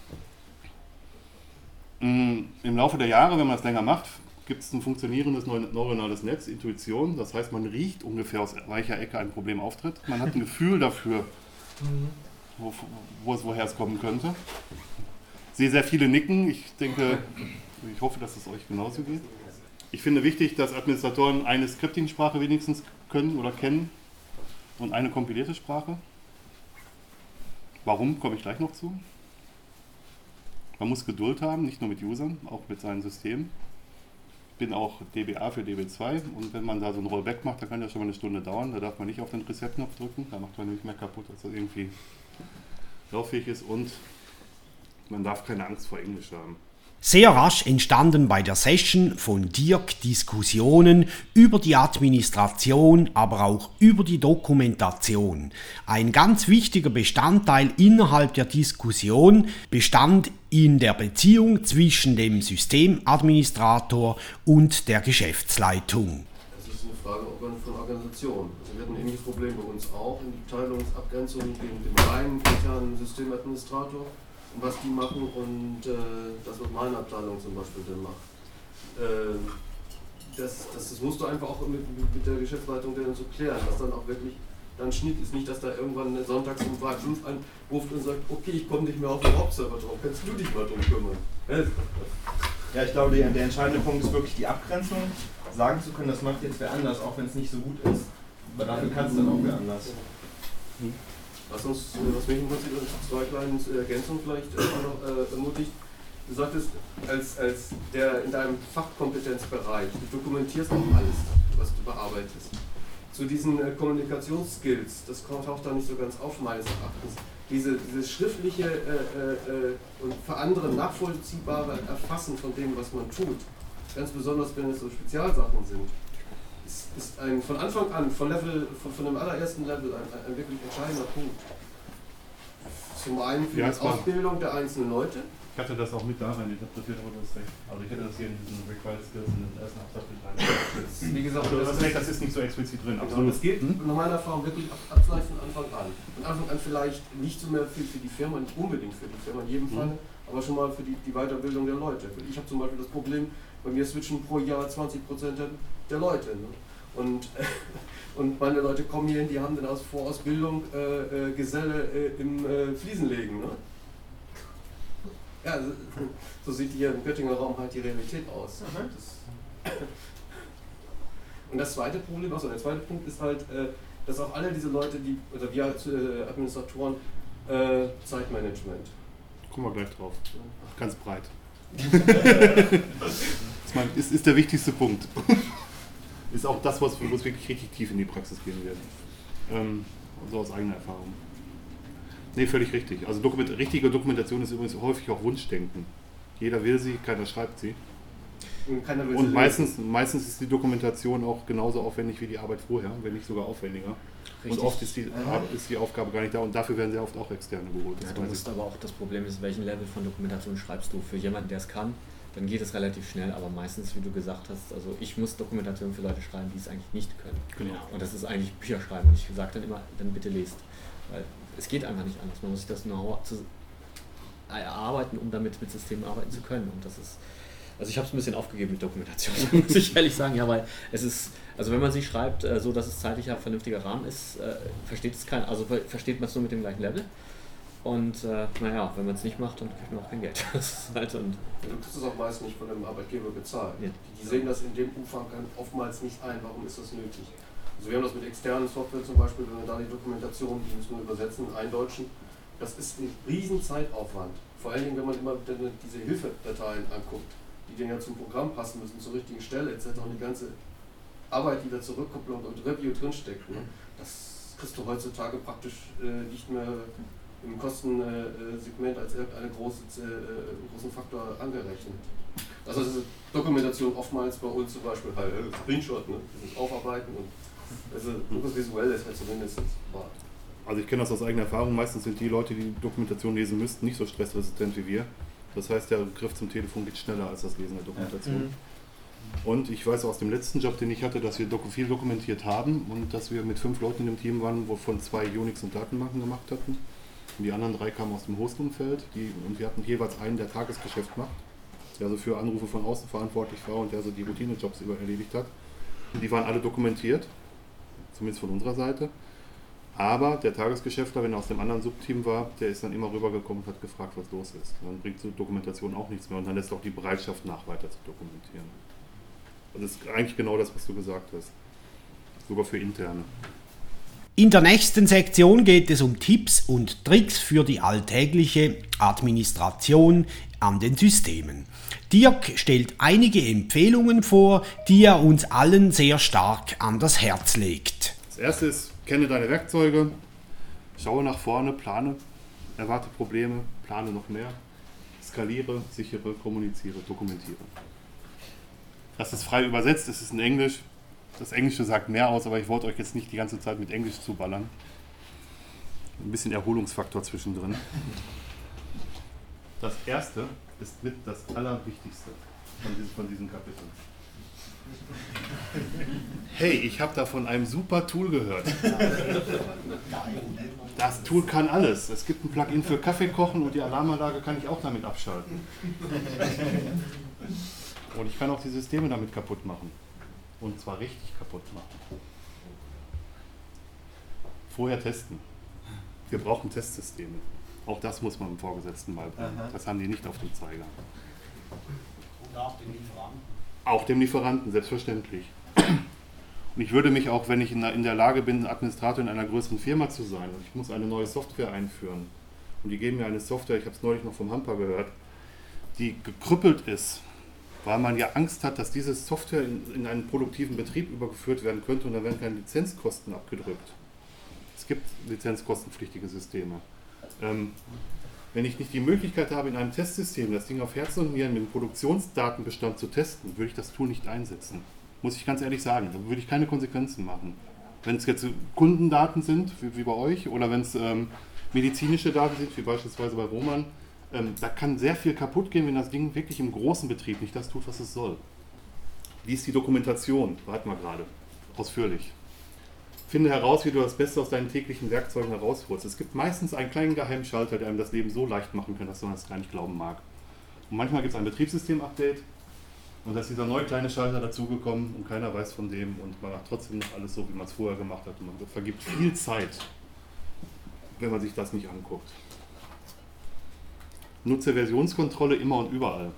Im Laufe der Jahre, wenn man das länger macht, gibt es ein funktionierendes neuronales Netz, Intuition. Das heißt, man riecht ungefähr aus welcher Ecke ein Problem auftritt. Man hat ein Gefühl dafür, woher es kommen könnte. Ich sehe sehr viele nicken. Ich hoffe, dass es euch genauso geht. Ich finde wichtig, dass Administratoren eine Scripting-Sprache wenigstens können oder kennen und eine kompilierte Sprache. Warum, komme ich gleich noch zu. Man muss Geduld haben, nicht nur mit Usern, auch mit seinen Systemen. Ich bin auch DBA für DB2 und wenn man da so ein Rollback macht, dann kann das schon mal eine Stunde dauern. Da darf man nicht auf den Reset-Knopf drücken, da macht man nämlich mehr kaputt, als das irgendwie lauffähig ist und man darf keine Angst vor Englisch haben. Sehr rasch entstanden bei der Session von Dirk Diskussionen über die Administration, aber auch über die Dokumentation. Ein ganz wichtiger Bestandteil innerhalb der Diskussion bestand in der Beziehung zwischen dem Systemadministrator und der Geschäftsleitung. Das ist eine Frage von Organisation. Also wir hatten ein ähnliches Problem bei uns auch in die Teilungsabgrenzung gegen den reinen internen Systemadministrator. Was die machen und das, was meine Abteilung zum Beispiel dann macht. Das musst du einfach auch mit der Geschäftsleitung dann so klären, dass dann auch wirklich dann Schnitt ist. Nicht, dass da irgendwann sonntags um 3:05 anruft und sagt, okay, ich komme nicht mehr auf den Hauptserver drauf, kannst du dich mal drum kümmern? Ja, ich glaube, der entscheidende Punkt ist wirklich die Abgrenzung. Sagen zu können, das macht jetzt wer anders, auch wenn es nicht so gut ist. Aber dafür kann es dann auch wer anders. Was mich im Prinzip zwei kleine Ergänzungen vielleicht noch ermutigt. Du sagtest, als der in deinem Fachkompetenzbereich, du dokumentierst auch alles, was du bearbeitest. Zu diesen Kommunikationsskills, das taucht da nicht so ganz auf, meines Erachtens. Dieses schriftliche und für andere nachvollziehbare Erfassen von dem, was man tut, ganz besonders wenn es so Spezialsachen sind, ist von Anfang an, von dem allerersten Level ein wirklich entscheidender Punkt. Zum einen für die Ausbildung der einzelnen Leute. Ich hatte das auch mit da rein interpretiert, aber du hast recht. Also ich hätte das hier in diesen Required Skills in den ersten Absatz mit rein. Wie gesagt, das ist nicht so explizit drin. Absolut. Es geht nach meiner Erfahrung wirklich abgleich von Anfang an. Von Anfang an vielleicht nicht so mehr viel für die Firma, nicht unbedingt für die Firma in jedem Fall, aber schon mal für die Weiterbildung der Leute. Ich habe zum Beispiel das Problem, bei mir switchen pro Jahr 20% der Leute. Ne? Und meine Leute kommen hier hin, die haben dann als Vorausbildung Geselle im Fliesenlegen. Ne? Ja, so sieht hier im Göttinger Raum halt die Realität aus. Und das zweite Problem, also der zweite Punkt ist halt, dass auch alle diese Leute, oder wir als Administratoren, Zeitmanagement. Kommen wir gleich drauf. Ganz breit. Das ist der wichtigste Punkt. Ist auch das, wo es wirklich richtig tief in die Praxis gehen wird. So aus eigener Erfahrung. Nee, völlig richtig. Also richtige Dokumentation ist übrigens häufig auch Wunschdenken. Jeder will sie, keiner schreibt sie. Und meistens ist die Dokumentation auch genauso aufwendig wie die Arbeit vorher, wenn nicht sogar aufwendiger. Richtig. Und oft ist die Aufgabe gar nicht da und dafür werden sehr oft auch Externe geholt. Ja, du musst aber auch, das Problem ist, welchen Level von Dokumentation schreibst du. Für jemanden, der es kann, dann geht es relativ schnell, aber meistens, wie du gesagt hast, also ich muss Dokumentation für Leute schreiben, die es eigentlich nicht können. Genau. Und das ist eigentlich Bücher schreiben und ich sage dann immer, dann bitte lest. Weil es geht einfach nicht anders. Man muss sich das Know-how erarbeiten, um damit mit Systemen arbeiten zu können. Und das ist, also ich habe es ein bisschen aufgegeben mit Dokumentation, muss ich ehrlich sagen, ja, weil es ist, also wenn man sie schreibt, so dass es zeitlich ein vernünftiger Rahmen ist, versteht man es nur mit dem gleichen Level. Und naja, wenn man es nicht macht, dann kriegt man auch kein Geld. Das ist halt du kriegst es auch meist nicht von einem Arbeitgeber bezahlt. Ja. Die sehen das in dem Umfang oftmals nicht ein, warum ist das nötig. Also wir haben das mit externen Software zum Beispiel, wenn wir da die Dokumentation, die müssen wir übersetzen, eindeutschen, das ist ein riesen Zeitaufwand. Vor allen Dingen, wenn man immer diese Hilfedateien anguckt, die dann ja zum Programm passen müssen, zur richtigen Stelle etc. und die ganze Arbeit, die da Zurückkopplung und Review drinsteckt, ne? Das kriegst du heutzutage praktisch nicht mehr im Kostensegment als irgendeinen großen Faktor angerechnet. Also das ist Dokumentation oftmals bei uns zum Beispiel halt Screenshot, ne? Das Aufarbeiten und also das Visuelle ist halt zumindest wahr. Also ich kenne das aus eigener Erfahrung, meistens sind die Leute, die Dokumentation lesen müssten, nicht so stressresistent wie wir. Das heißt, der Griff zum Telefon geht schneller als das Lesen der Dokumentation. Ja. Und ich weiß aus dem letzten Job, den ich hatte, dass wir viel dokumentiert haben und dass wir mit 5 Leuten in dem Team waren, wovon 2 Unix und Datenbanken gemacht hatten. Und die anderen 3 kamen aus dem Host-Umfeld und wir hatten jeweils einen, der Tagesgeschäft macht, der also für Anrufe von außen verantwortlich war und der also die Routinejobs erledigt hat. Und die waren alle dokumentiert, zumindest von unserer Seite. Aber der Tagesgeschäftler, wenn er aus dem anderen Subteam war, der ist dann immer rübergekommen und hat gefragt, was los ist. Dann bringt so Dokumentation auch nichts mehr und dann lässt auch die Bereitschaft nach, weiter zu dokumentieren. Das ist eigentlich genau das, was du gesagt hast. Sogar für Interne. In der nächsten Sektion geht es um Tipps und Tricks für die alltägliche Administration an den Systemen. Dirk stellt einige Empfehlungen vor, die er uns allen sehr stark an das Herz legt. Das erste ist, kenne deine Werkzeuge, schaue nach vorne, plane, erwarte Probleme, plane noch mehr. skaliere, sichere, kommuniziere, dokumentiere. Das ist frei übersetzt, es ist in Englisch. Das Englische sagt mehr aus, aber ich wollte euch jetzt nicht die ganze Zeit mit Englisch zuballern. Ein bisschen Erholungsfaktor zwischendrin. Das erste ist mit das Allerwichtigste von diesem Kapitel. Hey, ich habe da von einem super Tool gehört. Das Tool kann alles. Es gibt ein Plugin für Kaffee kochen und die Alarmanlage kann ich auch damit abschalten. Und ich kann auch die Systeme damit kaputt machen. Und zwar richtig kaputt machen. Vorher testen. Wir brauchen Testsysteme. Auch das muss man dem Vorgesetzten beibringen. Das haben die nicht auf dem Zeiger. Und auch den Lieferanten. Auch dem Lieferanten, selbstverständlich. Und ich würde mich auch, wenn ich in der Lage bin, Administrator in einer größeren Firma zu sein, und ich muss eine neue Software einführen, und die geben mir eine Software, ich habe es neulich noch vom Hamper gehört, die gekrüppelt ist, weil man ja Angst hat, dass diese Software in einen produktiven Betrieb übergeführt werden könnte und da werden keine Lizenzkosten abgedrückt. Es gibt lizenzkostenpflichtige Systeme. Wenn ich nicht die Möglichkeit habe, in einem Testsystem das Ding auf Herz und Nieren mit dem Produktionsdatenbestand zu testen, würde ich das Tool nicht einsetzen. Muss ich ganz ehrlich sagen, da würde ich keine Konsequenzen machen. Wenn es jetzt Kundendaten sind, wie bei euch, oder wenn es medizinische Daten sind, wie beispielsweise bei Roman, da kann sehr viel kaputt gehen, wenn das Ding wirklich im großen Betrieb nicht das tut, was es soll. Wie ist die Dokumentation? Warten wir gerade. Ausführlich. Finde heraus, wie du das Beste aus deinen täglichen Werkzeugen herausholst. Es gibt meistens einen kleinen Geheimschalter, der einem das Leben so leicht machen kann, dass man das gar nicht glauben mag. Und manchmal gibt es ein Betriebssystem-Update und da ist dieser neue kleine Schalter dazugekommen und keiner weiß von dem und man macht trotzdem noch alles so, wie man es vorher gemacht hat. Und man vergibt viel Zeit, wenn man sich das nicht anguckt. Nutze Versionskontrolle immer und überall.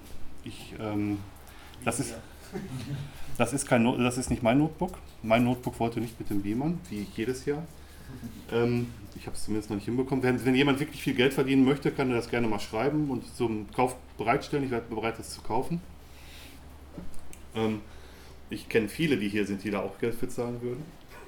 Das ist nicht mein Notebook. Mein Notebook wollte nicht mit dem Beamern, wie jedes Jahr. Ich habe es zumindest noch nicht hinbekommen. Wenn jemand wirklich viel Geld verdienen möchte, kann er das gerne mal schreiben und zum Kauf bereitstellen. Ich werde bereit, das zu kaufen. Ich kenne viele, die hier sind, die da auch Geld für zahlen würden.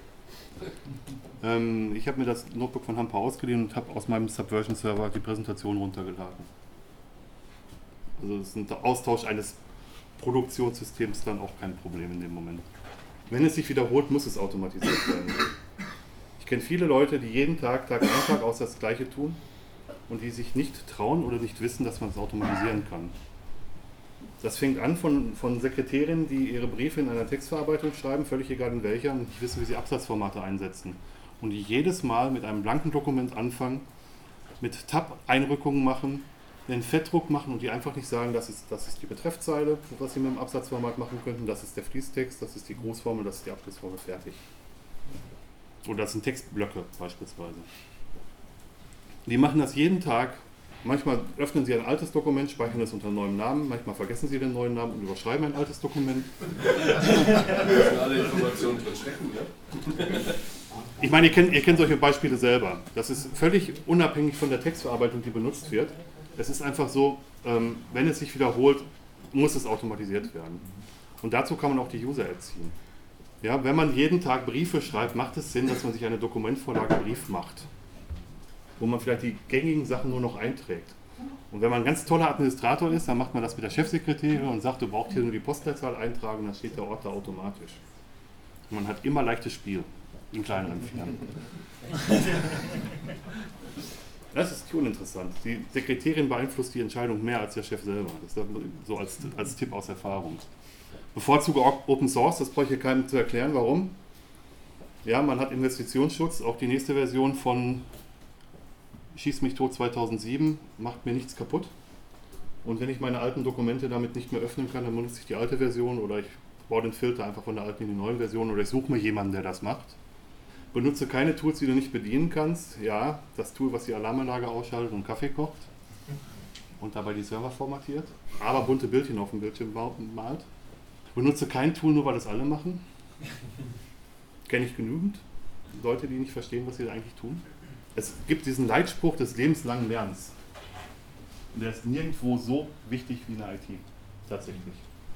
Ich habe mir das Notebook von Hamper ausgeliehen und habe aus meinem Subversion-Server die Präsentation runtergeladen. Also das ist ein Austausch eines Produktionssystems dann auch kein Problem in dem Moment. Wenn es sich wiederholt, muss es automatisiert werden. Ich kenne viele Leute, die jeden Tag, Tag ein, Tag aus das Gleiche tun und die sich nicht trauen oder nicht wissen, dass man es automatisieren kann. Das fängt an von Sekretärinnen, die ihre Briefe in einer Textverarbeitung schreiben, völlig egal in welcher, und nicht wissen, wie sie Absatzformate einsetzen. Und die jedes Mal mit einem blanken Dokument anfangen, mit Tab-Einrückungen machen, einen Fettdruck machen und die einfach nicht sagen, das ist die Betreffzeile, was sie mit dem Absatzformat machen könnten, das ist der Fließtext, das ist die Großformel, das ist die Abschlussformel, fertig. Oder das sind Textblöcke beispielsweise. Die machen das jeden Tag. Manchmal öffnen sie ein altes Dokument, speichern es unter neuem Namen, manchmal vergessen sie den neuen Namen und überschreiben ein altes Dokument. Müssen alle Informationen drin stecken, ne? Ich meine, ihr kennt solche Beispiele selber. Das ist völlig unabhängig von der Textverarbeitung, die benutzt wird. Es ist einfach so, wenn es sich wiederholt, muss es automatisiert werden. Und dazu kann man auch die User erziehen. Ja, wenn man jeden Tag Briefe schreibt, macht es Sinn, dass man sich eine Dokumentvorlage Brief macht, wo man vielleicht die gängigen Sachen nur noch einträgt. Und wenn man ein ganz toller Administrator ist, dann macht man das mit der Chefsekretärin und sagt, du brauchst hier nur die Postleitzahl eintragen, dann steht der Ort da automatisch. Und man hat immer leichtes Spiel in kleineren Firmen. Das ist uninteressant. Die Sekretärin beeinflusst die Entscheidung mehr als der Chef selber. Das ist so als Tipp aus Erfahrung. Bevorzuge Open Source, das brauche ich hier keinem zu erklären, warum. Ja, man hat Investitionsschutz, auch die nächste Version von Schieß mich tot 2007 macht mir nichts kaputt. Und wenn ich meine alten Dokumente damit nicht mehr öffnen kann, dann benutze ich die alte Version oder ich baue den Filter einfach von der alten in die neue Version oder ich suche mir jemanden, der das macht. Benutze keine Tools, die du nicht bedienen kannst. Ja, das Tool, was die Alarmanlage ausschaltet und Kaffee kocht und dabei die Server formatiert, aber bunte Bildchen auf dem Bildschirm malt. Benutze kein Tool, nur weil das alle machen. Kenne ich genügend Leute, die nicht verstehen, was sie da eigentlich tun. Es gibt diesen Leitspruch des lebenslangen Lernens. Und der ist nirgendwo so wichtig wie in der IT. Tatsächlich.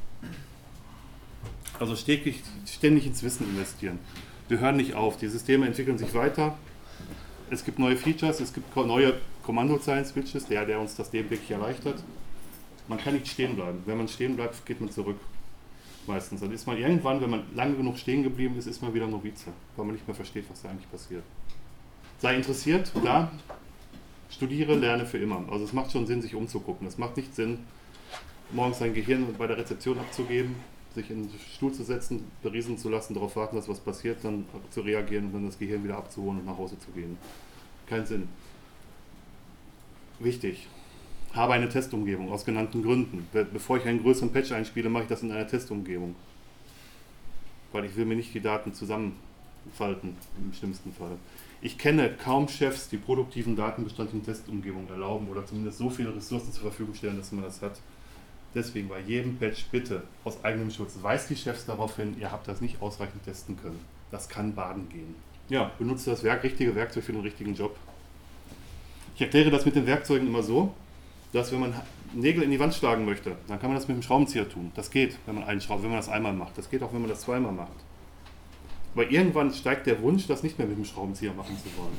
Also ständig ins Wissen investieren. Wir hören nicht auf. Die Systeme entwickeln sich weiter. Es gibt neue Features, es gibt neue Kommandozeilen-Switches, der uns das Leben wirklich erleichtert. Man kann nicht stehen bleiben. Wenn man stehen bleibt, geht man zurück. Meistens. Dann ist man irgendwann, wenn man lange genug stehen geblieben ist, ist man wieder Novize, weil man nicht mehr versteht, was da eigentlich passiert. Sei interessiert, klar. Studiere, lerne für immer. Also es macht schon Sinn, sich umzugucken. Es macht nicht Sinn, morgens sein Gehirn bei der Rezeption abzugeben, sich in den Stuhl zu setzen, berieseln zu lassen, darauf warten, dass was passiert, dann zu reagieren und dann das Gehirn wieder abzuholen und nach Hause zu gehen. Kein Sinn. Wichtig. Habe eine Testumgebung aus genannten Gründen. Bevor ich einen größeren Patch einspiele, mache ich das in einer Testumgebung. Weil ich will mir nicht die Daten zusammenfalten, im schlimmsten Fall. Ich kenne kaum Chefs, die produktiven Datenbestand in Testumgebung erlauben oder zumindest so viele Ressourcen zur Verfügung stellen, dass man das hat. Deswegen bei jedem Patch bitte aus eigenem Schutz. Weist die Chefs darauf hin, ihr habt das nicht ausreichend testen können. Das kann baden gehen. Ja, benutze das richtige Werkzeug für den richtigen Job. Ich erkläre das mit den Werkzeugen immer so, dass wenn man Nägel in die Wand schlagen möchte, dann kann man das mit dem Schraubenzieher tun. Das geht, wenn man das einmal macht. Das geht auch, wenn man das zweimal macht. Aber irgendwann steigt der Wunsch, das nicht mehr mit dem Schraubenzieher machen zu wollen.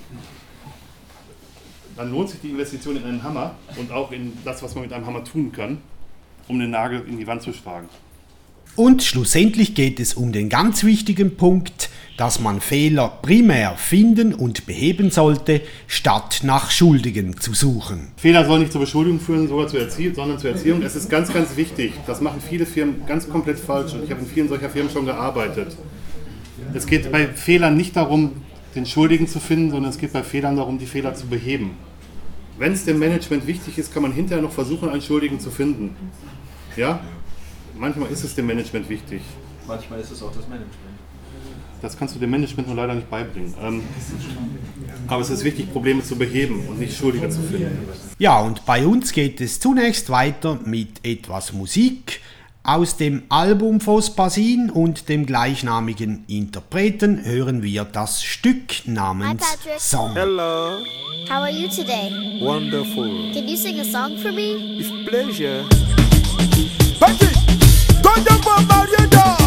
Dann lohnt sich die Investition in einen Hammer und auch in das, was man mit einem Hammer tun kann, um den Nagel in die Wand zu schlagen. Und schlussendlich geht es um den ganz wichtigen Punkt, dass man Fehler primär finden und beheben sollte, statt nach Schuldigen zu suchen. Fehler sollen nicht zur Beschuldigung führen, sondern zur Erziehung. Es ist ganz, ganz wichtig. Das machen viele Firmen ganz komplett falsch und ich habe in vielen solcher Firmen schon gearbeitet. Es geht bei Fehlern nicht darum, den Schuldigen zu finden, sondern es geht bei Fehlern darum, die Fehler zu beheben. Wenn es dem Management wichtig ist, kann man hinterher noch versuchen, einen Schuldigen zu finden. Ja? Manchmal ist es dem Management wichtig. Manchmal ist es auch das Management. Das kannst du dem Management nur leider nicht beibringen. Aber es ist wichtig, Probleme zu beheben und nicht Schuldige zu finden. Ja, und bei uns geht es zunächst weiter mit etwas Musik. Aus dem Album Vospasin und dem gleichnamigen Interpreten hören wir das Stück namens Song. Hello. How are you today? Wonderful. Can you sing a song for me? With pleasure. Patrick, Golden Boy Marietta.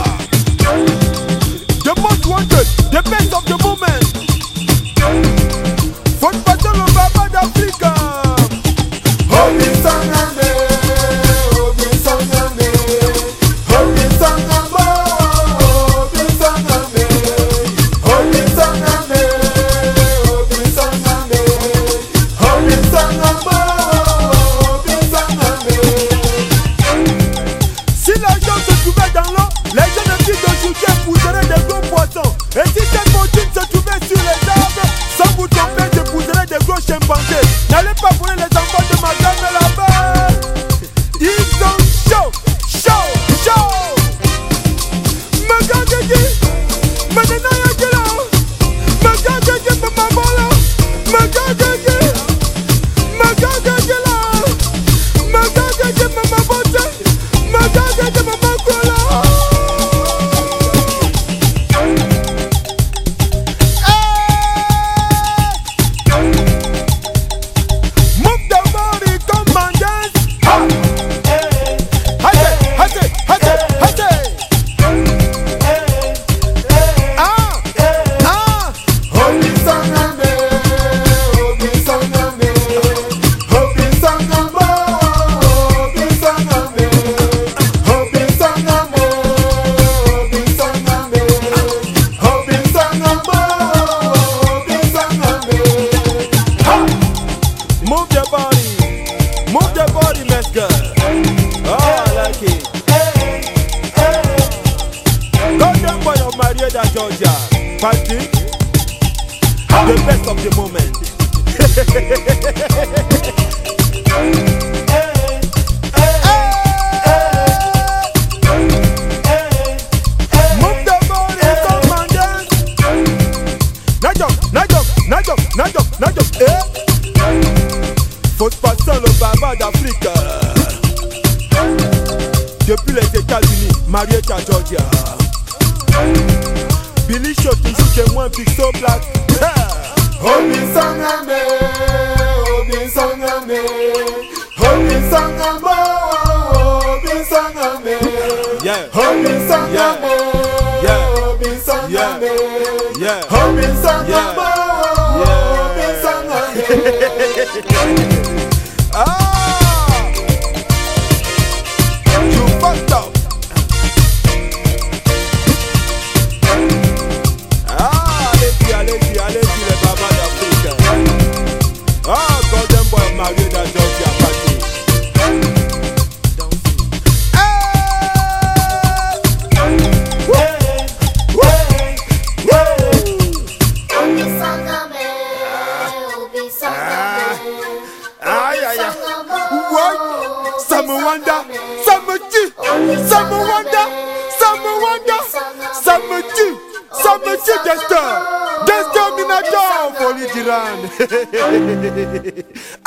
The most wanted, the best of the moment. Vospasin le Baba d'Afrique. Holy Sangame, Holy Sangame, Holy Sangame, Holy Sangame, Holy Sangame, Holy Sangame, Holy Sangame, Holy Sangame. Si l'argent se trouvait dans l'eau, les jeunes filles d'aujourd'hui épouseraient des gros poissons. Et si cette fortune se trouvait sur les arbres, sans vous tromper, j'épouserais des gros chimpanzés. N'allez pas voler les enfants de ma gamme là-bas. Ils sont chauds, chauds, chauds. Magagagi, Mananayagila, Magagagi, Mamabala, Magagagi, Magagagila, Magagagi, Mamabote, Magagagi, Mamakola. Georgia, Patrick, the best of the moment. Move the body, come and dance. Najok, Vospasin le Baba d'Afrique. Depuis les États-Unis, Marietta, Georgia. Billy Shot, toujours chez moi, Pixel Black. Holy Sangame, Holy Sangame, Holy Sangame, Holy Sangame, Yeah. Holy Sangame, Yeah. Holy Sangame, Yeah. Holy Sangame, Holy Sangame. Ah! Some wonder, some Destin Minator, Folie Giran.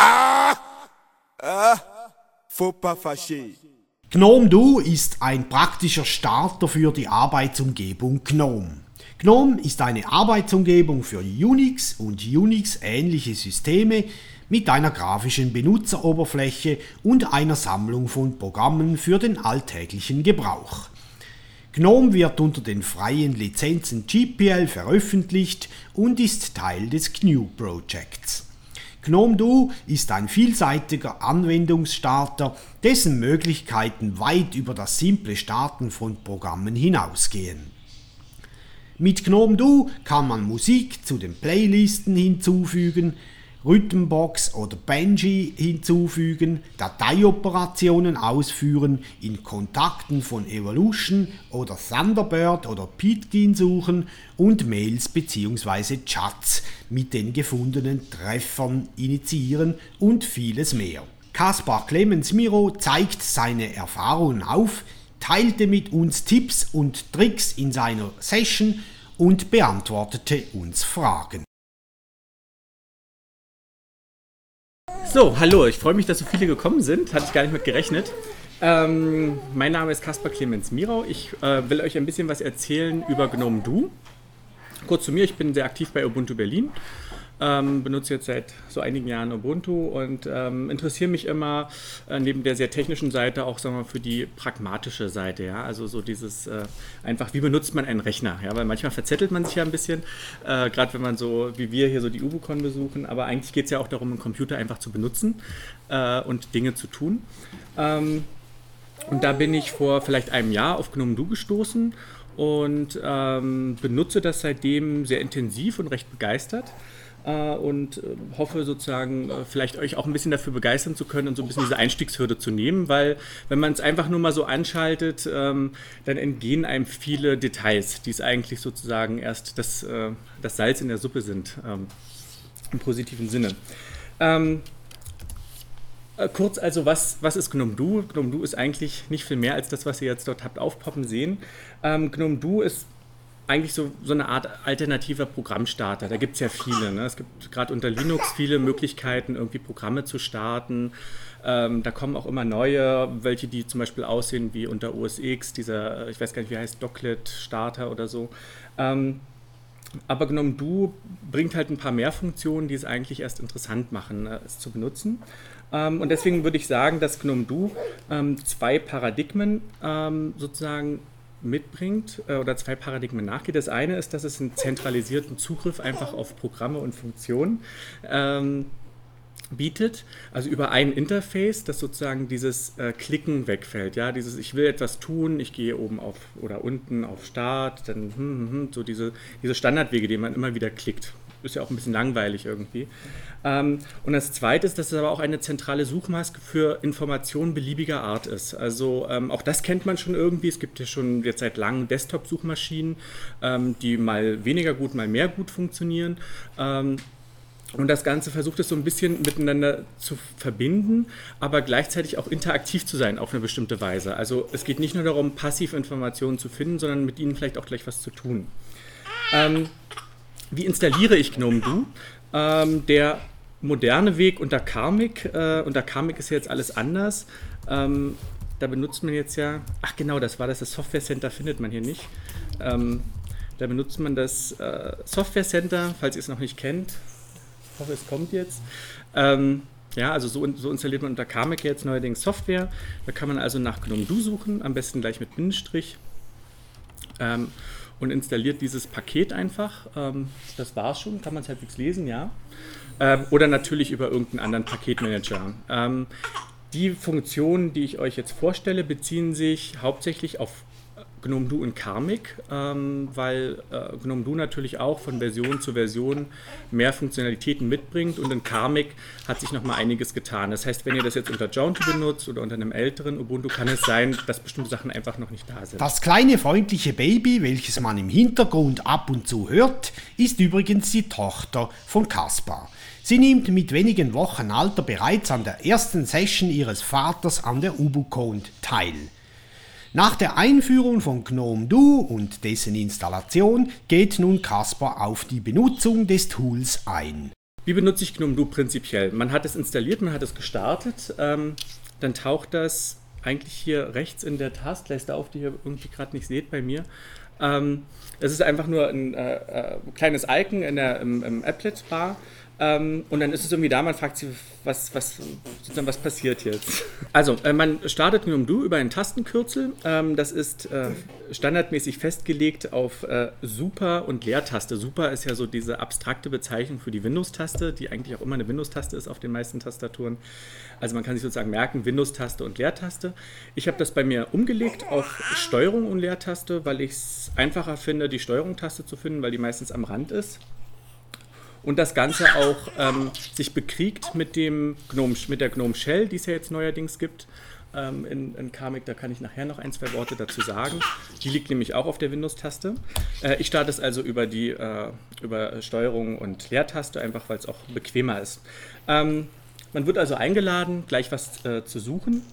Faut pas fâcher. GNOME-DO ist ein praktischer Starter für die Arbeitsumgebung GNOME. GNOME ist eine Arbeitsumgebung für Unix und Unix-ähnliche Systeme mit einer grafischen Benutzeroberfläche und einer Sammlung von Programmen für den alltäglichen Gebrauch. GNOME wird unter den freien Lizenzen GPL veröffentlicht und ist Teil des GNU-Projekts. GNOME-DO ist ein vielseitiger Anwendungsstarter, dessen Möglichkeiten weit über das simple Starten von Programmen hinausgehen. Mit GNOME-DO kann man Musik zu den Playlisten hinzufügen, Rhythmbox oder Banshee hinzufügen, Dateioperationen ausführen, in Kontakten von Evolution oder Thunderbird oder Pidgin suchen und Mails bzw. Chats mit den gefundenen Treffern initiieren und vieles mehr. Kaspar Clemens Miro zeigt seine Erfahrungen auf, teilte mit uns Tipps und Tricks in seiner Session und beantwortete uns Fragen. So, hallo, ich freue mich, dass so viele gekommen sind, hatte ich gar nicht mit gerechnet. Mein Name ist Kaspar Clemens Mirau, ich will euch ein bisschen was erzählen über GNOME-DO. Kurz zu mir, ich bin sehr aktiv bei Ubuntu Berlin, benutze jetzt seit so einigen Jahren Ubuntu und interessiere mich immer neben der sehr technischen Seite auch, sagen wir mal, für die pragmatische Seite, ja, also so dieses einfach, wie benutzt man einen Rechner, ja, weil manchmal verzettelt man sich ja ein bisschen, gerade wenn man so, wie wir hier so die UbuCon besuchen, aber eigentlich geht es ja auch darum, einen Computer einfach zu benutzen und Dinge zu tun. Und da bin ich vor vielleicht einem Jahr auf GNOME-DO gestoßen und benutze das seitdem sehr intensiv und recht begeistert. Und hoffe sozusagen vielleicht euch auch ein bisschen dafür begeistern zu können und so ein bisschen diese Einstiegshürde zu nehmen, weil wenn man es einfach nur mal so anschaltet, dann entgehen einem viele Details, die es eigentlich sozusagen erst das Salz in der Suppe sind, im positiven Sinne. Kurz also, was ist GNOME-DO? GNOME-DO ist eigentlich nicht viel mehr als das, was ihr jetzt dort habt aufpoppen sehen. GNOME-DO ist eigentlich so eine Art alternativer Programmstarter. Da gibt es ja viele. Ne? Es gibt gerade unter Linux viele Möglichkeiten, irgendwie Programme zu starten. Da kommen auch immer neue, welche die zum Beispiel aussehen wie unter OS X, dieser, ich weiß gar nicht, wie heißt, Doclet-Starter oder so. Aber GNOME-DO bringt halt ein paar mehr Funktionen, die es eigentlich erst interessant machen, es zu benutzen. Und deswegen würde ich sagen, dass GNOME-DO zwei Paradigmen sozusagen mitbringt oder zwei Paradigmen nachgeht. Das eine ist, dass es einen zentralisierten Zugriff einfach auf Programme und Funktionen bietet, also über ein Interface, das sozusagen dieses Klicken wegfällt, ja, dieses ich will etwas tun, ich gehe oben auf oder unten auf Start, dann so diese Standardwege, die man immer wieder klickt. Ist ja auch ein bisschen langweilig irgendwie. Und das Zweite ist, dass es aber auch eine zentrale Suchmaske für Informationen beliebiger Art ist. Also auch das kennt man schon irgendwie. Es gibt ja schon jetzt seit langem Desktop-Suchmaschinen, die mal weniger gut, mal mehr gut funktionieren. Und das Ganze versucht es so ein bisschen miteinander zu verbinden, aber gleichzeitig auch interaktiv zu sein auf eine bestimmte Weise. Also es geht nicht nur darum, passiv Informationen zu finden, sondern mit ihnen vielleicht auch gleich was zu tun. Wie installiere ich GNOME-DO? Der moderne Weg unter Karmic, unter Karmic ist ja jetzt alles anders. Da benutzt man jetzt ja, ach genau, das Software Center findet man hier nicht. Da benutzt man das Software Center, falls ihr es noch nicht kennt. Ich hoffe, es kommt jetzt. Ja, also so installiert man unter Karmic jetzt neuerdings Software. Da kann man also nach GNOME-DO suchen, am besten gleich mit Bindestrich. Und installiert dieses Paket einfach. Das war's schon, kann man es halbwegs lesen, ja. Oder natürlich über irgendeinen anderen Paketmanager. Die Funktionen, die ich euch jetzt vorstelle, beziehen sich hauptsächlich auf GNOME-DO und Karmic, weil GNOME-DO natürlich auch von Version zu Version mehr Funktionalitäten mitbringt und in Karmic hat sich noch mal einiges getan. Das heißt, wenn ihr das jetzt unter Gentoo benutzt oder unter einem älteren Ubuntu, kann es sein, dass bestimmte Sachen einfach noch nicht da sind. Das kleine freundliche Baby, welches man im Hintergrund ab und zu hört, ist übrigens die Tochter von Kaspar. Sie nimmt mit wenigen Wochen Alter bereits an der ersten Session ihres Vaters an der UbuCon teil. Nach der Einführung von GNOME Do und dessen Installation geht nun Caspar auf die Benutzung des Tools ein. Wie benutze ich GNOME Do prinzipiell? Man hat es installiert, man hat es gestartet, dann taucht das eigentlich hier rechts in der Taskleiste auf, die ihr irgendwie gerade nicht seht bei mir. Es ist einfach nur ein kleines Icon im Applet-Bar. Und dann ist es irgendwie da, man fragt sich, was passiert jetzt? Also, man startet GNOME Do über einen Tastenkürzel. Das ist standardmäßig festgelegt auf Super und Leertaste. Super ist ja so diese abstrakte Bezeichnung für die Windows-Taste, die eigentlich auch immer eine Windows-Taste ist auf den meisten Tastaturen. Also man kann sich sozusagen merken, Windows-Taste und Leertaste. Ich habe das bei mir umgelegt auf Steuerung und Leertaste, weil ich es einfacher finde, die Steuerung-Taste zu finden, weil die meistens am Rand ist. Und das Ganze auch sich bekriegt mit der GNOME Shell, die es ja jetzt neuerdings gibt in Karmic. Da kann ich nachher noch 1, 2 Worte dazu sagen. Die liegt nämlich auch auf der Windows-Taste. Ich starte es also über Steuerung und Leertaste, einfach weil es auch bequemer ist. Man wird also eingeladen, gleich was zu suchen.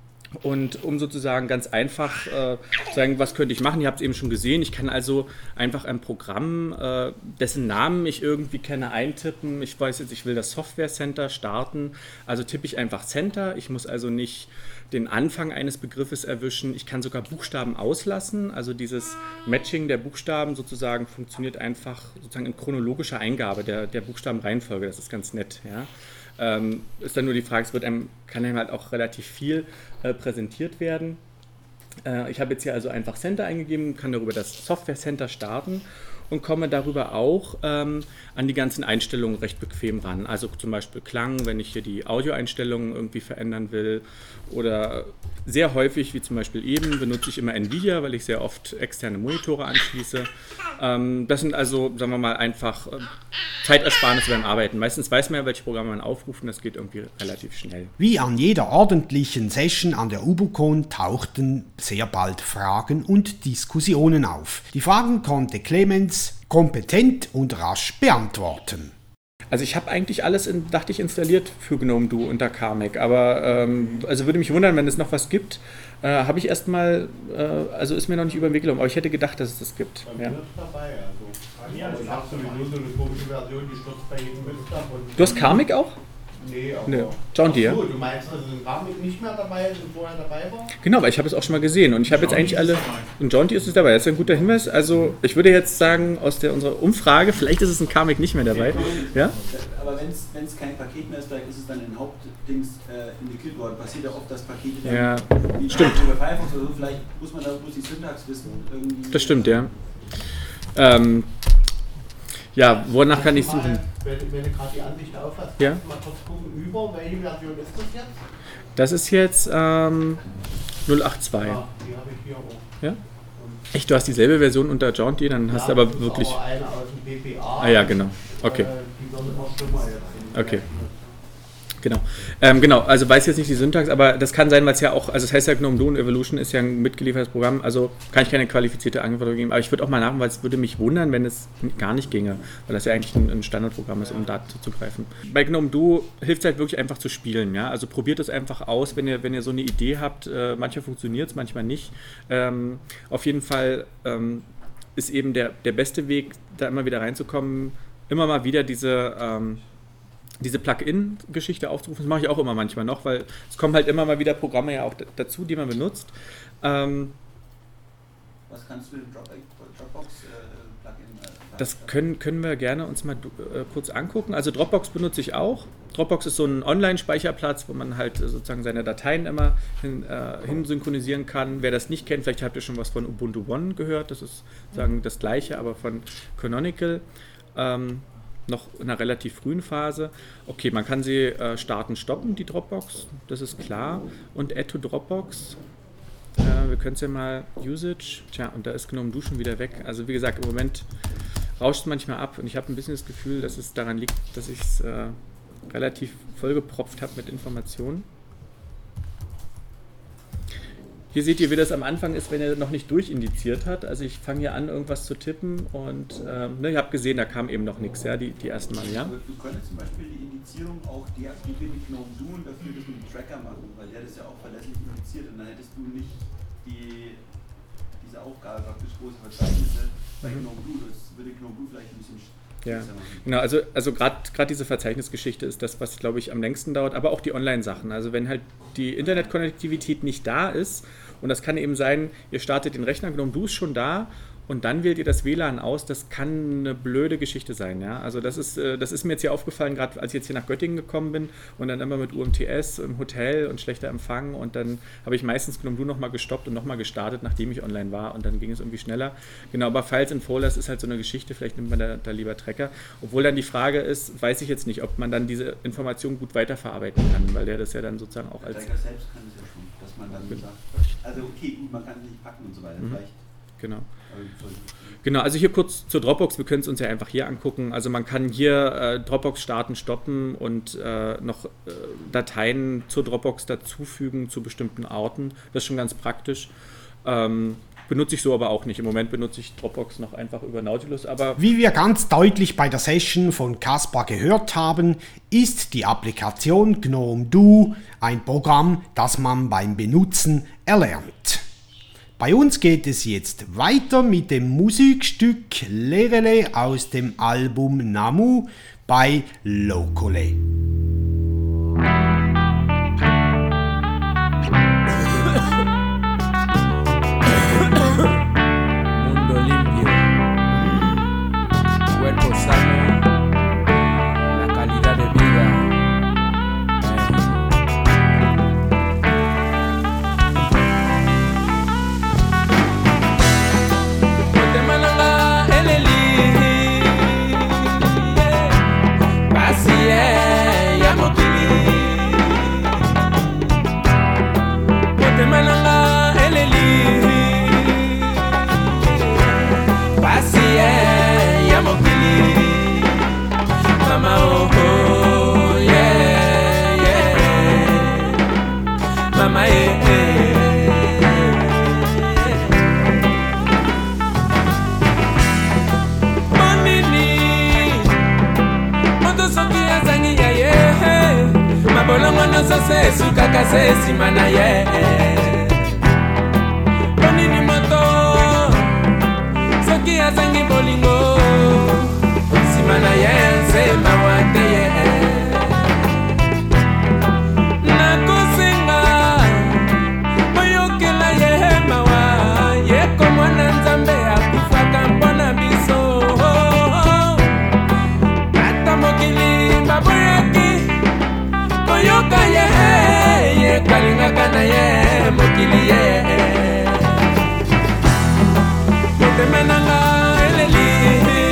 Und um sozusagen ganz einfach zu sagen, was könnte ich machen, ihr habt es eben schon gesehen, ich kann also einfach ein Programm, dessen Namen ich irgendwie kenne, eintippen. Ich weiß jetzt, ich will das Software Center starten, also tippe ich einfach Center. Ich muss also nicht den Anfang eines Begriffes erwischen. Ich kann sogar Buchstaben auslassen, also dieses Matching der Buchstaben sozusagen funktioniert einfach sozusagen in chronologischer Eingabe der Buchstabenreihenfolge, das ist ganz nett, ja. Ist dann nur die Frage, kann einem halt auch relativ viel präsentiert werden. Ich habe jetzt hier also einfach Center eingegeben, kann darüber das Software Center starten und komme darüber auch an die ganzen Einstellungen recht bequem ran. Also zum Beispiel Klang, wenn ich hier die Audioeinstellungen irgendwie verändern will, oder sehr häufig, wie zum Beispiel eben, benutze ich immer NVIDIA, weil ich sehr oft externe Monitore anschließe. Das sind also, sagen wir mal, einfach Zeitersparnisse beim Arbeiten. Meistens weiß man ja, welche Programme man aufruft und das geht irgendwie relativ schnell. Wie an jeder ordentlichen Session an der UbuCon tauchten sehr bald Fragen und Diskussionen auf. Die Fragen konnte Clemens kompetent und rasch beantworten. Also ich habe eigentlich alles, dachte ich, installiert für GNOME Do unter Karmic, aber also würde mich wundern, wenn es noch was gibt. Habe ich erstmal, also ist mir noch nicht über den Weg gelaufen, aber ich hätte gedacht, dass es das gibt. Ja. Ich habe sowieso so eine komische Version, die stürzt bei jedem Wildtag. Du hast Karmic auch? Nee, aber... Nee. John Deere? Achso, du meinst, dass ein Karmic nicht mehr dabei ist und vorher dabei war? Genau, weil ich habe es auch schon mal gesehen und ich habe jetzt eigentlich alle... Und John Deere ist es dabei, das ist ein guter Hinweis. Also ich würde jetzt sagen, aus unserer Umfrage, vielleicht ist es ein Karmic nicht mehr dabei. Ja? Aber wenn es kein Paket mehr ist, vielleicht ist es dann ein Hauptdings integriert worden. Passiert ja oft, dass Pakete dann... Ja, stimmt. Über Firefox oder so, vielleicht muss man da bloß die Syntax wissen. Irgendwie. Das stimmt, ja. Ja, wonach kann ich suchen? Wenn du gerade die Ansicht auf hast, ja? kannst du mal kurz gucken, welche Version ist das jetzt? Das ist jetzt 082. Ja, die habe ich hier auch. Ja? Echt, du hast dieselbe Version unter John Deere, dann hast du aber wirklich... Aber eine aus dem PPA. Ah ja, genau. Okay. Die wird immer schlimmer jetzt. Okay. Genau. Genau, also weiß jetzt nicht die Syntax, aber das kann sein, weil es ja auch, also das heißt ja GNOME Do und Evolution ist ja ein mitgeliefertes Programm, also kann ich keine qualifizierte Antwort geben, aber ich würde auch mal nachdenken, weil es würde mich wundern, wenn es gar nicht ginge, weil das ja eigentlich ein Standardprogramm ist, um Daten zuzugreifen. Bei GNOME Do hilft es halt wirklich einfach zu spielen, ja, also probiert es einfach aus, wenn ihr so eine Idee habt, manchmal funktioniert es, manchmal nicht. Auf jeden Fall ist eben der beste Weg, da immer wieder reinzukommen, immer mal wieder diese Plugin-Geschichte aufzurufen, das mache ich auch immer manchmal noch, weil es kommen halt immer mal wieder Programme ja auch dazu, die man benutzt. Was kannst du mit dem Dropbox-Plugin? Das können wir gerne uns mal kurz angucken. Also Dropbox benutze ich auch. Dropbox ist so ein Online-Speicherplatz, wo man halt sozusagen seine Dateien immer hin synchronisieren kann. Wer das nicht kennt, vielleicht habt ihr schon was von Ubuntu One gehört. Das ist sozusagen das Gleiche, aber von Canonical. Noch in einer relativ frühen Phase. Okay, man kann sie starten, stoppen, die Dropbox, das ist klar. Und Add to Dropbox, wir können es ja mal Usage, tja, und da ist GNOME Do schon wieder weg. Also wie gesagt, im Moment rauscht es manchmal ab und ich habe ein bisschen das Gefühl, dass es daran liegt, dass ich es relativ vollgepropft habe mit Informationen. Hier seht ihr, wie das am Anfang ist, wenn er noch nicht durchindiziert hat. Also ich fange hier an, irgendwas zu tippen und ihr habt gesehen, da kam eben noch nichts, ja, die ersten Mal, ja. Aber du könntest zum Beispiel die Indizierung auch deaktivieren mit GNOME Do und dafür den Tracker machen, weil der das ja auch verlässlich indiziert und dann hättest du nicht diese Aufgabe praktisch große Verzeichnisse bei GNOME-DO, das würde GNOME-DO vielleicht ein bisschen ja, genau, also gerade diese Verzeichnisgeschichte ist das, was, glaube ich, am längsten dauert, aber auch die Online-Sachen. Also wenn halt die Internetkonnektivität nicht da ist, und das kann eben sein, ihr startet den Rechner, GNOME-DO ist schon da, und dann wählt ihr das WLAN aus, das kann eine blöde Geschichte sein. Ja? Also das ist mir jetzt hier aufgefallen, gerade als ich jetzt hier nach Göttingen gekommen bin und dann immer mit UMTS im Hotel und schlechter Empfang, und dann habe ich meistens GNOME-DO nochmal gestoppt und nochmal gestartet, nachdem ich online war, und dann ging es irgendwie schneller. Genau, aber Files and Folders ist halt so eine Geschichte, vielleicht nimmt man da lieber Tracker. Obwohl dann die Frage ist, weiß ich jetzt nicht, ob man dann diese Information gut weiterverarbeiten kann, weil der das ja dann sozusagen auch als... Der Tracker selbst kann es ja schon, dass man dann sagt, also okay, gut, man kann es nicht packen und so weiter, vielleicht... Genau, also hier kurz zur Dropbox, wir können es uns ja einfach hier angucken. Also man kann hier Dropbox starten, stoppen und noch Dateien zur Dropbox dazufügen zu bestimmten Orten. Das ist schon ganz praktisch. Benutze ich so aber auch nicht. Im Moment benutze ich Dropbox noch einfach über Nautilus. Aber wie wir ganz deutlich bei der Session von Kaspar gehört haben, ist die Applikation GNOME-DO ein Programm, das man beim Benutzen erlernt. Bei uns geht es jetzt weiter mit dem Musikstück Lerele aus dem Album Namu bei Locole. Mundo limpio, cuerpo sano, la calidad de vida. Mama, oh, oh, yeah, yeah. Mama, Monini, moto soki azangi ya ye. Mabolongo nyonso se esukaka se esimana ye. Monini moto soki azangi bolingo simana yense mawate ye nakusinga oyokela ye mawa ye komwana nzambe akufaka mpona biso ata mokili baboyaki koyoka ye kalingaka na ye mokili ye motemenanga eleli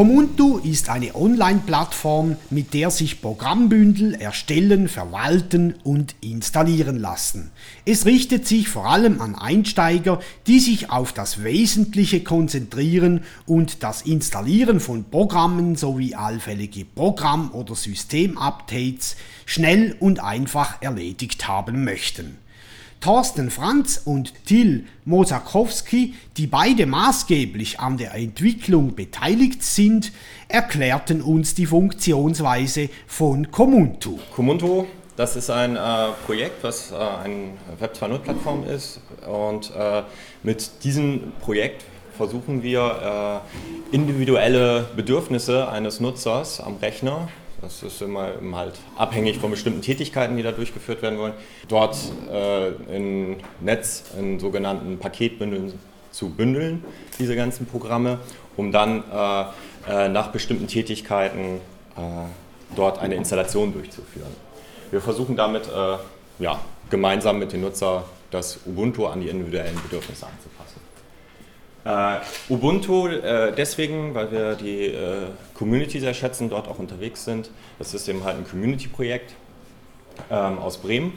Comuntu ist eine Online-Plattform, mit der sich Programmbündel erstellen, verwalten und installieren lassen. Es richtet sich vor allem an Einsteiger, die sich auf das Wesentliche konzentrieren und das Installieren von Programmen sowie allfällige Programm- oder System-Updates schnell und einfach erledigt haben möchten. Thorsten Franz und Till Mosakowski, die beide maßgeblich an der Entwicklung beteiligt sind, erklärten uns die Funktionsweise von Comuntu. Comuntu, das ist ein Projekt, was eine Web 2.0-Plattform ist, und mit diesem Projekt versuchen wir individuelle Bedürfnisse eines Nutzers am Rechner, das ist immer halt abhängig von bestimmten Tätigkeiten, die da durchgeführt werden wollen, dort im Netz in sogenannten Paketbündeln zu bündeln, diese ganzen Programme, um dann nach bestimmten Tätigkeiten dort eine Installation durchzuführen. Wir versuchen damit gemeinsam mit dem Nutzer das Ubuntu an die individuellen Bedürfnisse anzupassen. Ubuntu deswegen, weil wir die Community sehr schätzen, dort auch unterwegs sind. Das ist eben halt ein Community-Projekt aus Bremen,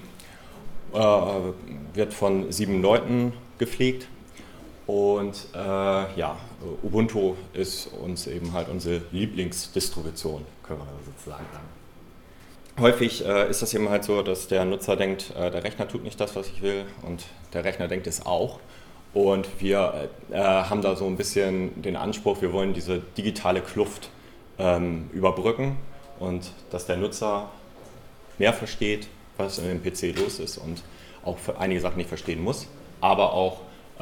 wird von 7 Leuten gepflegt, und Ubuntu ist uns eben halt unsere Lieblingsdistribution, können wir sozusagen sagen. Häufig ist das eben halt so, dass der Nutzer denkt, der Rechner tut nicht das, was ich will, und der Rechner denkt es auch. Und wir haben da so ein bisschen den Anspruch, wir wollen diese digitale Kluft überbrücken und dass der Nutzer mehr versteht, was in dem PC los ist, und auch für einige Sachen nicht verstehen muss, aber auch,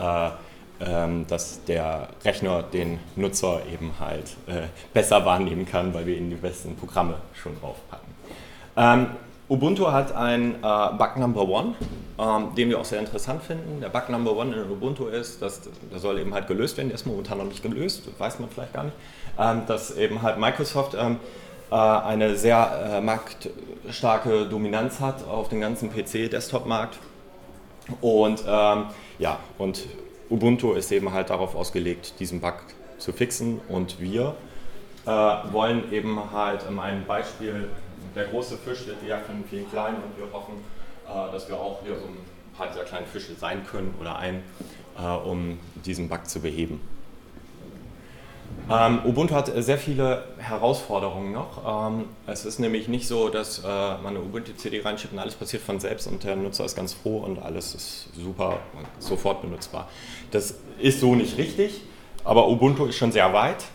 dass der Rechner den Nutzer eben halt besser wahrnehmen kann, weil wir ihnen die besten Programme schon draufpacken. Ubuntu hat einen Bug Number One, den wir auch sehr interessant finden. Der Bug Number One in Ubuntu ist, der soll eben halt gelöst werden, der ist momentan noch nicht gelöst, weiß man vielleicht gar nicht, dass eben halt Microsoft eine sehr marktstarke Dominanz hat auf den ganzen PC-Desktop-Markt, und und Ubuntu ist eben halt darauf ausgelegt, diesen Bug zu fixen, und wir wollen eben halt in einem Beispiel, der große Fisch wird die Jagd von vielen kleinen, und wir hoffen, dass wir auch hier so ein paar dieser kleinen Fische sein können oder um diesen Bug zu beheben. Ubuntu hat sehr viele Herausforderungen noch. Es ist nämlich nicht so, dass man eine Ubuntu-CD reinschiebt und alles passiert von selbst und der Nutzer ist ganz froh und alles ist super und sofort benutzbar. Das ist so nicht richtig, aber Ubuntu ist schon sehr weit.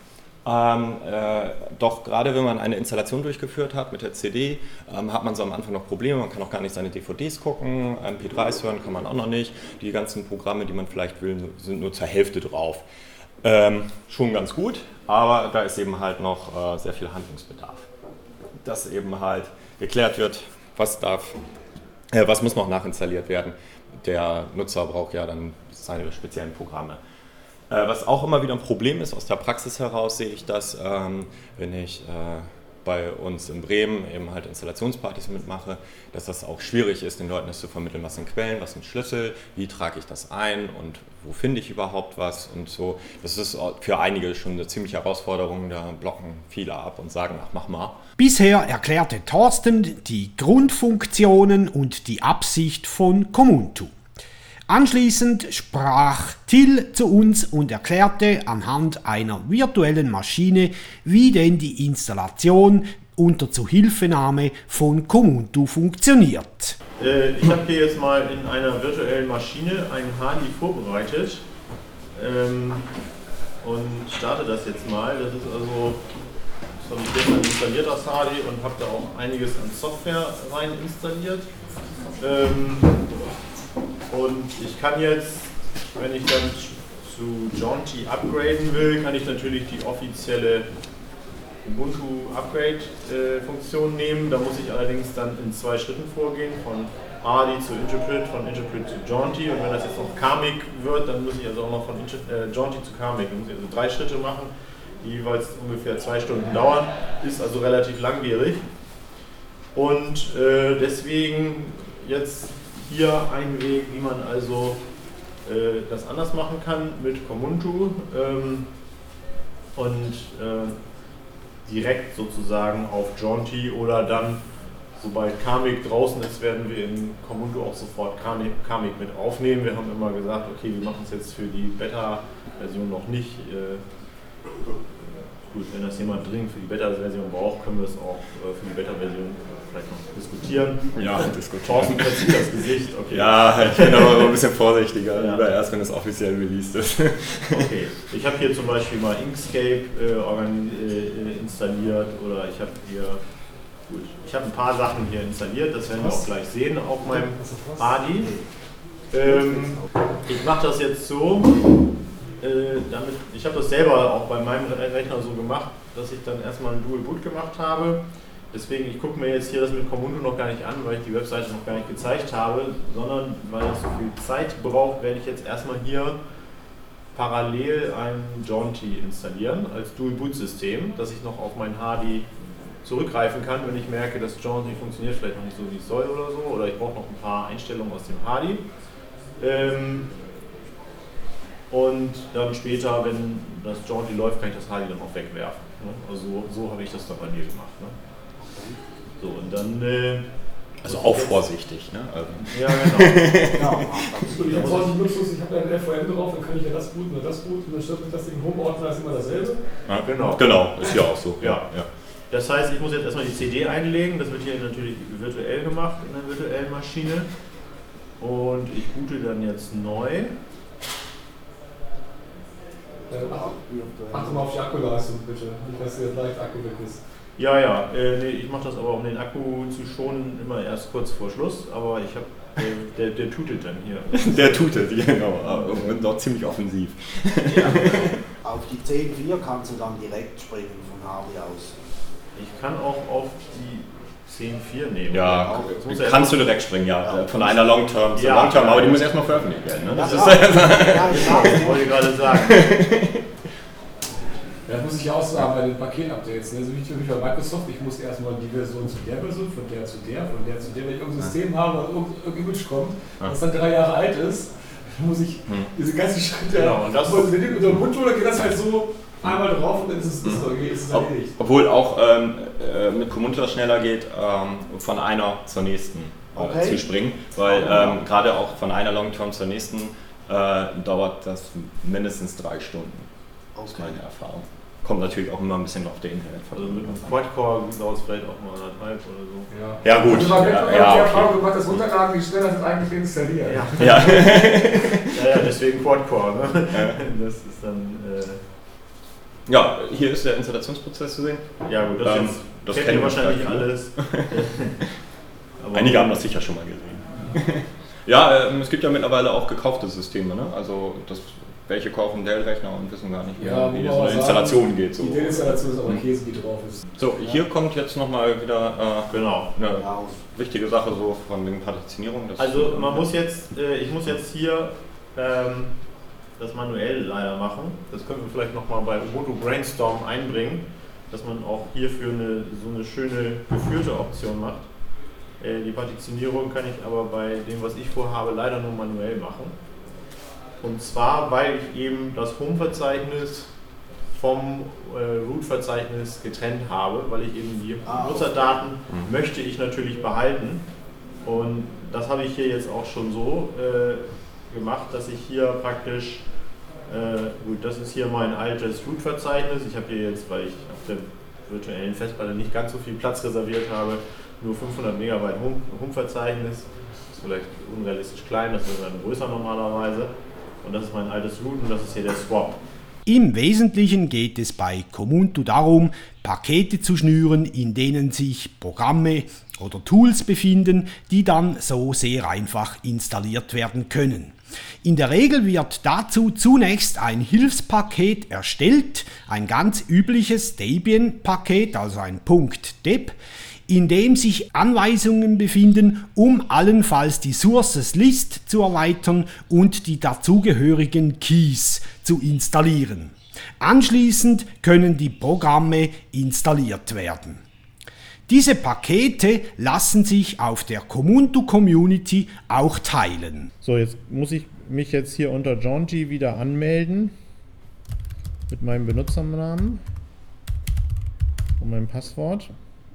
Doch gerade wenn man eine Installation durchgeführt hat mit der CD, hat man so am Anfang noch Probleme, man kann auch gar nicht seine DVDs gucken, MP3s hören kann man auch noch nicht, die ganzen Programme, die man vielleicht will, sind nur zur Hälfte drauf. Schon ganz gut, aber da ist eben halt noch sehr viel Handlungsbedarf. Dass eben halt geklärt wird, was muss noch nachinstalliert werden. Der Nutzer braucht ja dann seine speziellen Programme. Was auch immer wieder ein Problem ist, aus der Praxis heraus sehe ich das, wenn ich bei uns in Bremen eben halt Installationspartys mitmache, dass das auch schwierig ist, den Leuten das zu vermitteln, was sind Quellen, was sind Schlüssel, wie trage ich das ein und wo finde ich überhaupt was und so. Das ist für einige schon eine ziemliche Herausforderung, da blocken viele ab und sagen, ach mach mal. Bisher erklärte Thorsten die Grundfunktionen und die Absicht von Comuntu. Anschließend sprach Till zu uns und erklärte anhand einer virtuellen Maschine, wie denn die Installation unter Zuhilfenahme von Comuntu funktioniert. Ich habe hier jetzt mal in einer virtuellen Maschine einen Hardy vorbereitet und starte das jetzt mal. Das ist also, das habe ich gestern installiert, das Hardy, und habe da auch einiges an Software rein installiert. Und ich kann jetzt, wenn ich dann zu Jaunty upgraden will, kann ich natürlich die offizielle Ubuntu Upgrade Funktion nehmen. Da muss ich allerdings dann in 2 Schritten vorgehen, von Hardy zu Interpret, von Interpret zu Jaunty. Und wenn das jetzt noch Karmic wird, dann muss ich also auch noch von Jaunty zu Karmic. Dann muss ich also 3 Schritte machen, die jeweils ungefähr 2 Stunden dauern. Ist also relativ langwierig. Und deswegen jetzt hier ein Weg, wie man also das anders machen kann mit Comuntu. direkt sozusagen auf Jaunty oder dann, sobald Kamik draußen ist, werden wir in Komodo auch sofort Kamik mit aufnehmen. Wir haben immer gesagt, okay, wir machen es jetzt für die Beta-Version noch nicht. Gut, wenn das jemand dringend für die Beta-Version braucht, können wir es auch für die Beta-Version vielleicht noch diskutieren. Ja, diskutieren. Thorsten verzieht das Gesicht. Okay. Ja, ich bin aber ein bisschen vorsichtiger, lieber erst, wenn es offiziell released ist. Okay, ich habe hier zum Beispiel mal Inkscape installiert oder ich habe hier, gut, ich habe ein paar Sachen hier installiert, das werden wir auch gleich sehen auf meinem ADI. Ich mache das jetzt so, ich habe das selber auch bei meinem Rechner so gemacht, dass ich dann erstmal ein Dual Boot gemacht habe. Deswegen, ich gucke mir jetzt hier das mit Komodo noch gar nicht an, weil ich die Webseite noch gar nicht gezeigt habe, sondern weil das so viel Zeit braucht, werde ich jetzt erstmal hier parallel ein Jaunty installieren als Dual Boot System, dass ich noch auf mein HDI zurückgreifen kann, wenn ich merke, dass Jaunty funktioniert vielleicht noch nicht so, wie es soll oder so, oder ich brauche noch ein paar Einstellungen aus dem HDI. Und dann später, wenn das Jaunty läuft, kann ich das HDI dann auch wegwerfen. Ne? Also so habe ich das dann bei mir gemacht. Ne? So, und dann... also auch vorsichtig, ne? Also. Ja, genau. Ich habe auch den Luxus, ich habe ja ein FOM drauf, dann kann ich ja das booten oder das booten, dann stirbt das Ding Home-Ordner, ist immer dasselbe. Ja, genau. Genau, ist ja auch so. Ja. Das heißt, ich muss jetzt erstmal die CD einlegen, das wird hier natürlich virtuell gemacht in der virtuellen Maschine. Und ich boote dann jetzt neu. Achte mal auf die Akkuleistung bitte, nicht dass hier leicht Akku weg ist. Ja, nee, ich mache das aber, um den Akku zu schonen, immer erst kurz vor Schluss, aber ich habe, der tutet dann hier. Der tutet, genau, und doch ziemlich offensiv. Auf die 10.4 kannst du dann direkt springen von HDI aus. Ich kann auch auf die 10.4 nehmen. Ja, kannst du direkt springen, ja. Von einer Long-Term zur Long-Term, aber die muss erstmal veröffentlicht werden. Ne? Das wollte ich gerade sagen. Ja, das muss ich ja auch sagen bei den Paketupdates. Also nicht für mich bei Microsoft, ich muss erstmal die Version zu der Version, von der zu der, wenn ich irgendein System habe und irgendein Image kommt, das dann 3 Jahre alt ist, dann muss ich diese ganzen Schritte, genau, und das mit dem Controller geht das halt so einmal drauf und dann ist es erledigt. Obwohl auch mit Komodo schneller geht, von einer zur nächsten zu springen, weil gerade auch von einer Long-Term zur nächsten dauert das mindestens 3 Stunden. Das ist meine Erfahrung. Kommt natürlich auch immer ein bisschen auf der Internetverbindung. Also mit einem Quad-Core dauert es vielleicht auch mal 1,5 oder so. Ja gut. Also ich habe die Erfahrung gemacht, dass Runterladen, wie schneller sind eigentlich installiert. Ja, deswegen Quad-Core. Ne? Das ist dann... Ja, hier ist der Installationsprozess zu sehen. Ja gut, das kennt ihr wahrscheinlich alles. Einige haben das sicher schon mal gesehen. Ja, es gibt ja mittlerweile auch gekaufte Systeme, ne? Also welche kaufen Dell-Rechner und wissen gar nicht, wie es in der Installation geht. So. Die Dell-Installation ist aber Käse, die drauf ist. So, hier kommt jetzt nochmal wieder eine wichtige Sache so von den Partitionierungen. Also ich muss jetzt hier das manuell leider machen. Das können wir vielleicht nochmal bei Ubuntu Brainstorm einbringen, dass man auch hierfür so eine schöne geführte Option macht. Die Partitionierung kann ich aber bei dem, was ich vorhabe, leider nur manuell machen. Und zwar, weil ich eben das Home-Verzeichnis vom Root-Verzeichnis getrennt habe, weil ich eben die Nutzerdaten möchte ich natürlich behalten. Und das habe ich hier jetzt auch schon so gemacht, dass ich hier praktisch, gut, das ist hier mein altes Root-Verzeichnis. Ich habe hier jetzt, weil ich auf der virtuellen Festplatte nicht ganz so viel Platz reserviert habe, nur 500 Megabyte Home-Verzeichnis. Das ist vielleicht unrealistisch klein, das wäre dann größer normalerweise. Und das ist mein altes Root und das ist hier der Swap. Im Wesentlichen geht es bei Komodo darum, Pakete zu schnüren, in denen sich Programme oder Tools befinden, die dann so sehr einfach installiert werden können. In der Regel wird dazu zunächst ein Hilfspaket erstellt, ein ganz übliches Debian-Paket, also ein .deb, in dem sich Anweisungen befinden, um allenfalls die Sources List zu erweitern und die dazugehörigen Keys zu installieren. Anschließend können die Programme installiert werden. Diese Pakete lassen sich auf der Komodo Community auch teilen. So, jetzt muss ich mich jetzt hier unter Jaunty wieder anmelden mit meinem Benutzernamen. und mein Passwort.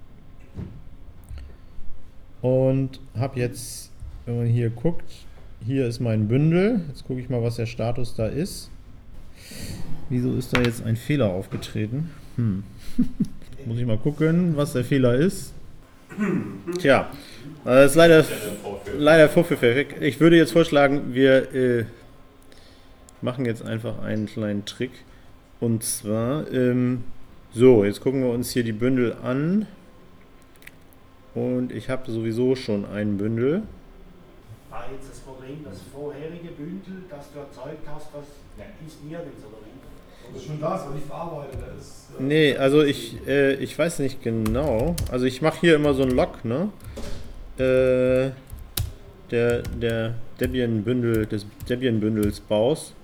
Und habe jetzt, wenn man hier guckt, hier ist mein Bündel. Jetzt gucke ich mal, was der Status da ist. Wieso ist da jetzt ein Fehler aufgetreten? Muss ich mal gucken, was der Fehler ist. Tja, das ist leider vorführfähig. Ich würde jetzt vorschlagen, wir machen jetzt einfach einen kleinen Trick. Und zwar, so, jetzt gucken wir uns hier die Bündel an. Und ich habe sowieso schon ein Bündel. War jetzt das Problem, das vorherige Bündel, das du erzeugt hast, das ist nirgends, oder wie? Das ist schon da, ist aber nicht verarbeitet. Nee, also ich weiß nicht genau. Also ich mache hier immer so ein Log, ne? Der Debian-Bündel, des Debian-Bündels Baus.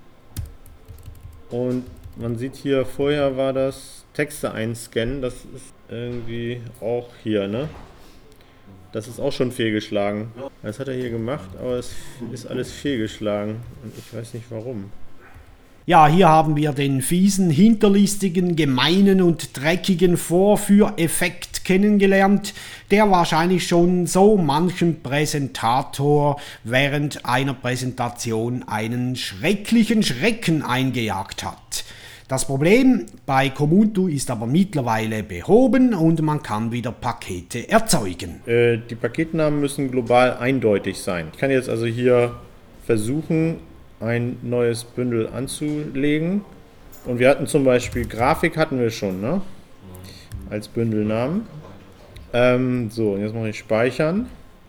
Und man sieht hier, vorher war das Texte einscannen, das ist irgendwie auch hier, ne? Das ist auch schon fehlgeschlagen. Das hat er hier gemacht, aber es ist alles fehlgeschlagen und ich weiß nicht warum. Ja, hier haben wir den fiesen, hinterlistigen, gemeinen und dreckigen Vorführeffekt kennengelernt, der wahrscheinlich schon so manchen Präsentator während einer Präsentation einen schrecklichen Schrecken eingejagt hat. Das Problem bei Comuntu ist aber mittlerweile behoben und man kann wieder Pakete erzeugen. Die Paketnamen müssen global eindeutig sein. Ich kann jetzt also hier versuchen, ein neues Bündel anzulegen. Und wir hatten zum Beispiel Grafik hatten wir schon, ne? Als Bündelnamen. So, und jetzt mache ich Speichern.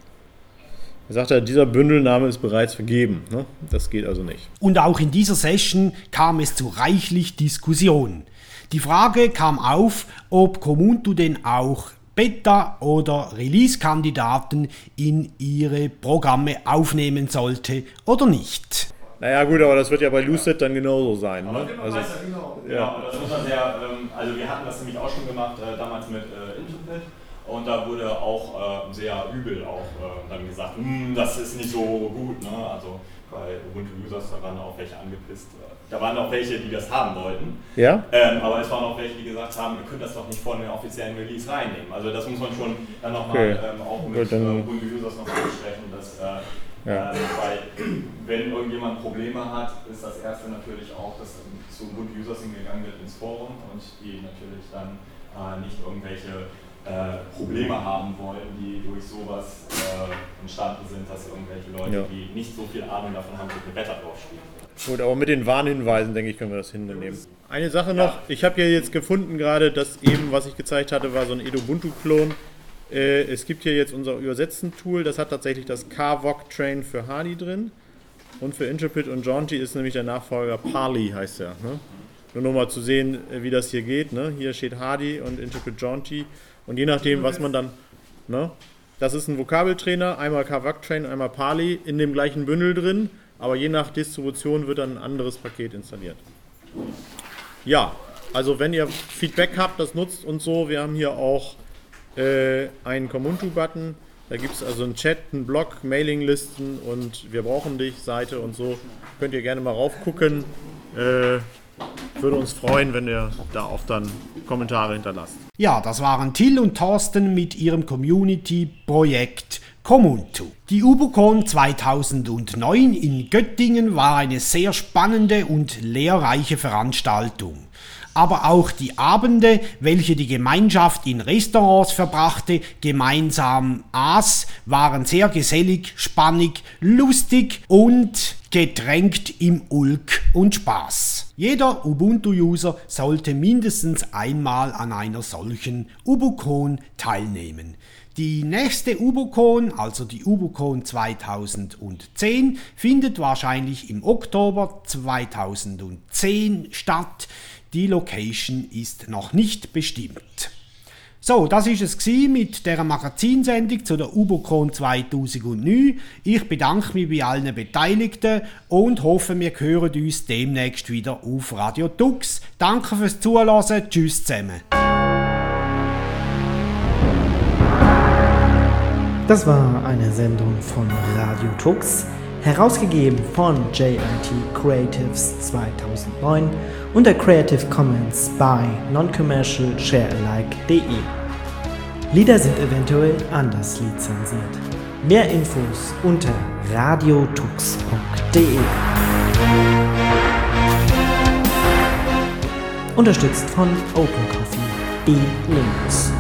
Er sagt, dieser Bündelname ist bereits vergeben. Ne? Das geht also nicht. Und auch in dieser Session kam es zu reichlich Diskussion. Die Frage kam auf, ob Comuntu denn auch Beta- oder Release-Kandidaten in ihre Programme aufnehmen sollte oder nicht. Naja gut, aber das wird ja bei Lucid dann genauso sein. Ne? Also, ja, das muss man sehr, also wir hatten das nämlich auch schon gemacht, damals mit Interpret. Und da wurde auch sehr übel auch dann gesagt, das ist nicht so gut, ne? Also bei Ubuntu-Users, da waren auch welche angepisst. Da waren auch welche, die das haben wollten. Ja? Aber es waren auch welche, die gesagt haben, ihr könnt das doch nicht vor den offiziellen Release reinnehmen. Also das muss man schon dann nochmal auch mit Ubuntu-Users noch ansprechen, dass weil wenn irgendjemand Probleme hat, ist das erste natürlich auch, dass zu Ubuntu-Users hingegangen wird ins Forum und die natürlich dann nicht irgendwelche Probleme haben wollen, die durch sowas entstanden sind, dass irgendwelche Leute, die nicht so viel Ahnung davon haben, mit Beta draufspielen. Gut, aber mit den Warnhinweisen, denke ich, können wir das hinnehmen. Eine Sache noch, ich habe hier jetzt gefunden gerade, dass eben, was ich gezeigt hatte, war so ein Edubuntu-Klon. Es gibt hier jetzt unser Übersetzen-Tool, das hat tatsächlich das KVOC-Train für Hardy drin. Und für Interpret und Jaunty ist nämlich der Nachfolger Parley, heißt er. Ne? Nur noch mal zu sehen, wie das hier geht. Ne? Hier steht Hardy und Interpret Jaunty. Und je nachdem, was man dann, ne, das ist ein Vokabeltrainer, einmal KVOC-Train, einmal Parley, in dem gleichen Bündel drin, aber je nach Distribution wird dann ein anderes Paket installiert. Ja, also wenn ihr Feedback habt, das nutzt und so, wir haben hier auch einen Comuntu-Button, da gibt es also einen Chat, einen Blog, Mailinglisten und wir brauchen dich, Seite und so, könnt ihr gerne mal raufgucken. Würde uns freuen, wenn ihr da auch dann Kommentare hinterlasst. Ja, das waren Till und Thorsten mit ihrem Community-Projekt Comuntu. Die UbuCon 2009 in Göttingen war eine sehr spannende und lehrreiche Veranstaltung. Aber auch die Abende, welche die Gemeinschaft in Restaurants verbrachte, gemeinsam aß, waren sehr gesellig, spannig, lustig und getränkt im Ulk und Spaß. Jeder Ubuntu-User sollte mindestens einmal an einer solchen UbuCon teilnehmen. Die nächste UbuCon, also die UbuCon 2010, findet wahrscheinlich im Oktober 2010 statt. Die Location ist noch nicht bestimmt. So, das ist es mit der Magazinsendung zu der UbuCon 2009. Ich bedanke mich bei allen Beteiligten und hoffe, wir hören uns demnächst wieder auf Radio Tux. Danke fürs Zuhören. Tschüss zusammen. Das war eine Sendung von Radio Tux. herausgegeben von JIT Creatives 2009 unter Creative Commons by Non-Commercial Sharealike.de. Lieder sind eventuell anders lizenziert. Mehr Infos unter radiotux.de. Unterstützt von OpenCoffee, B-Linux.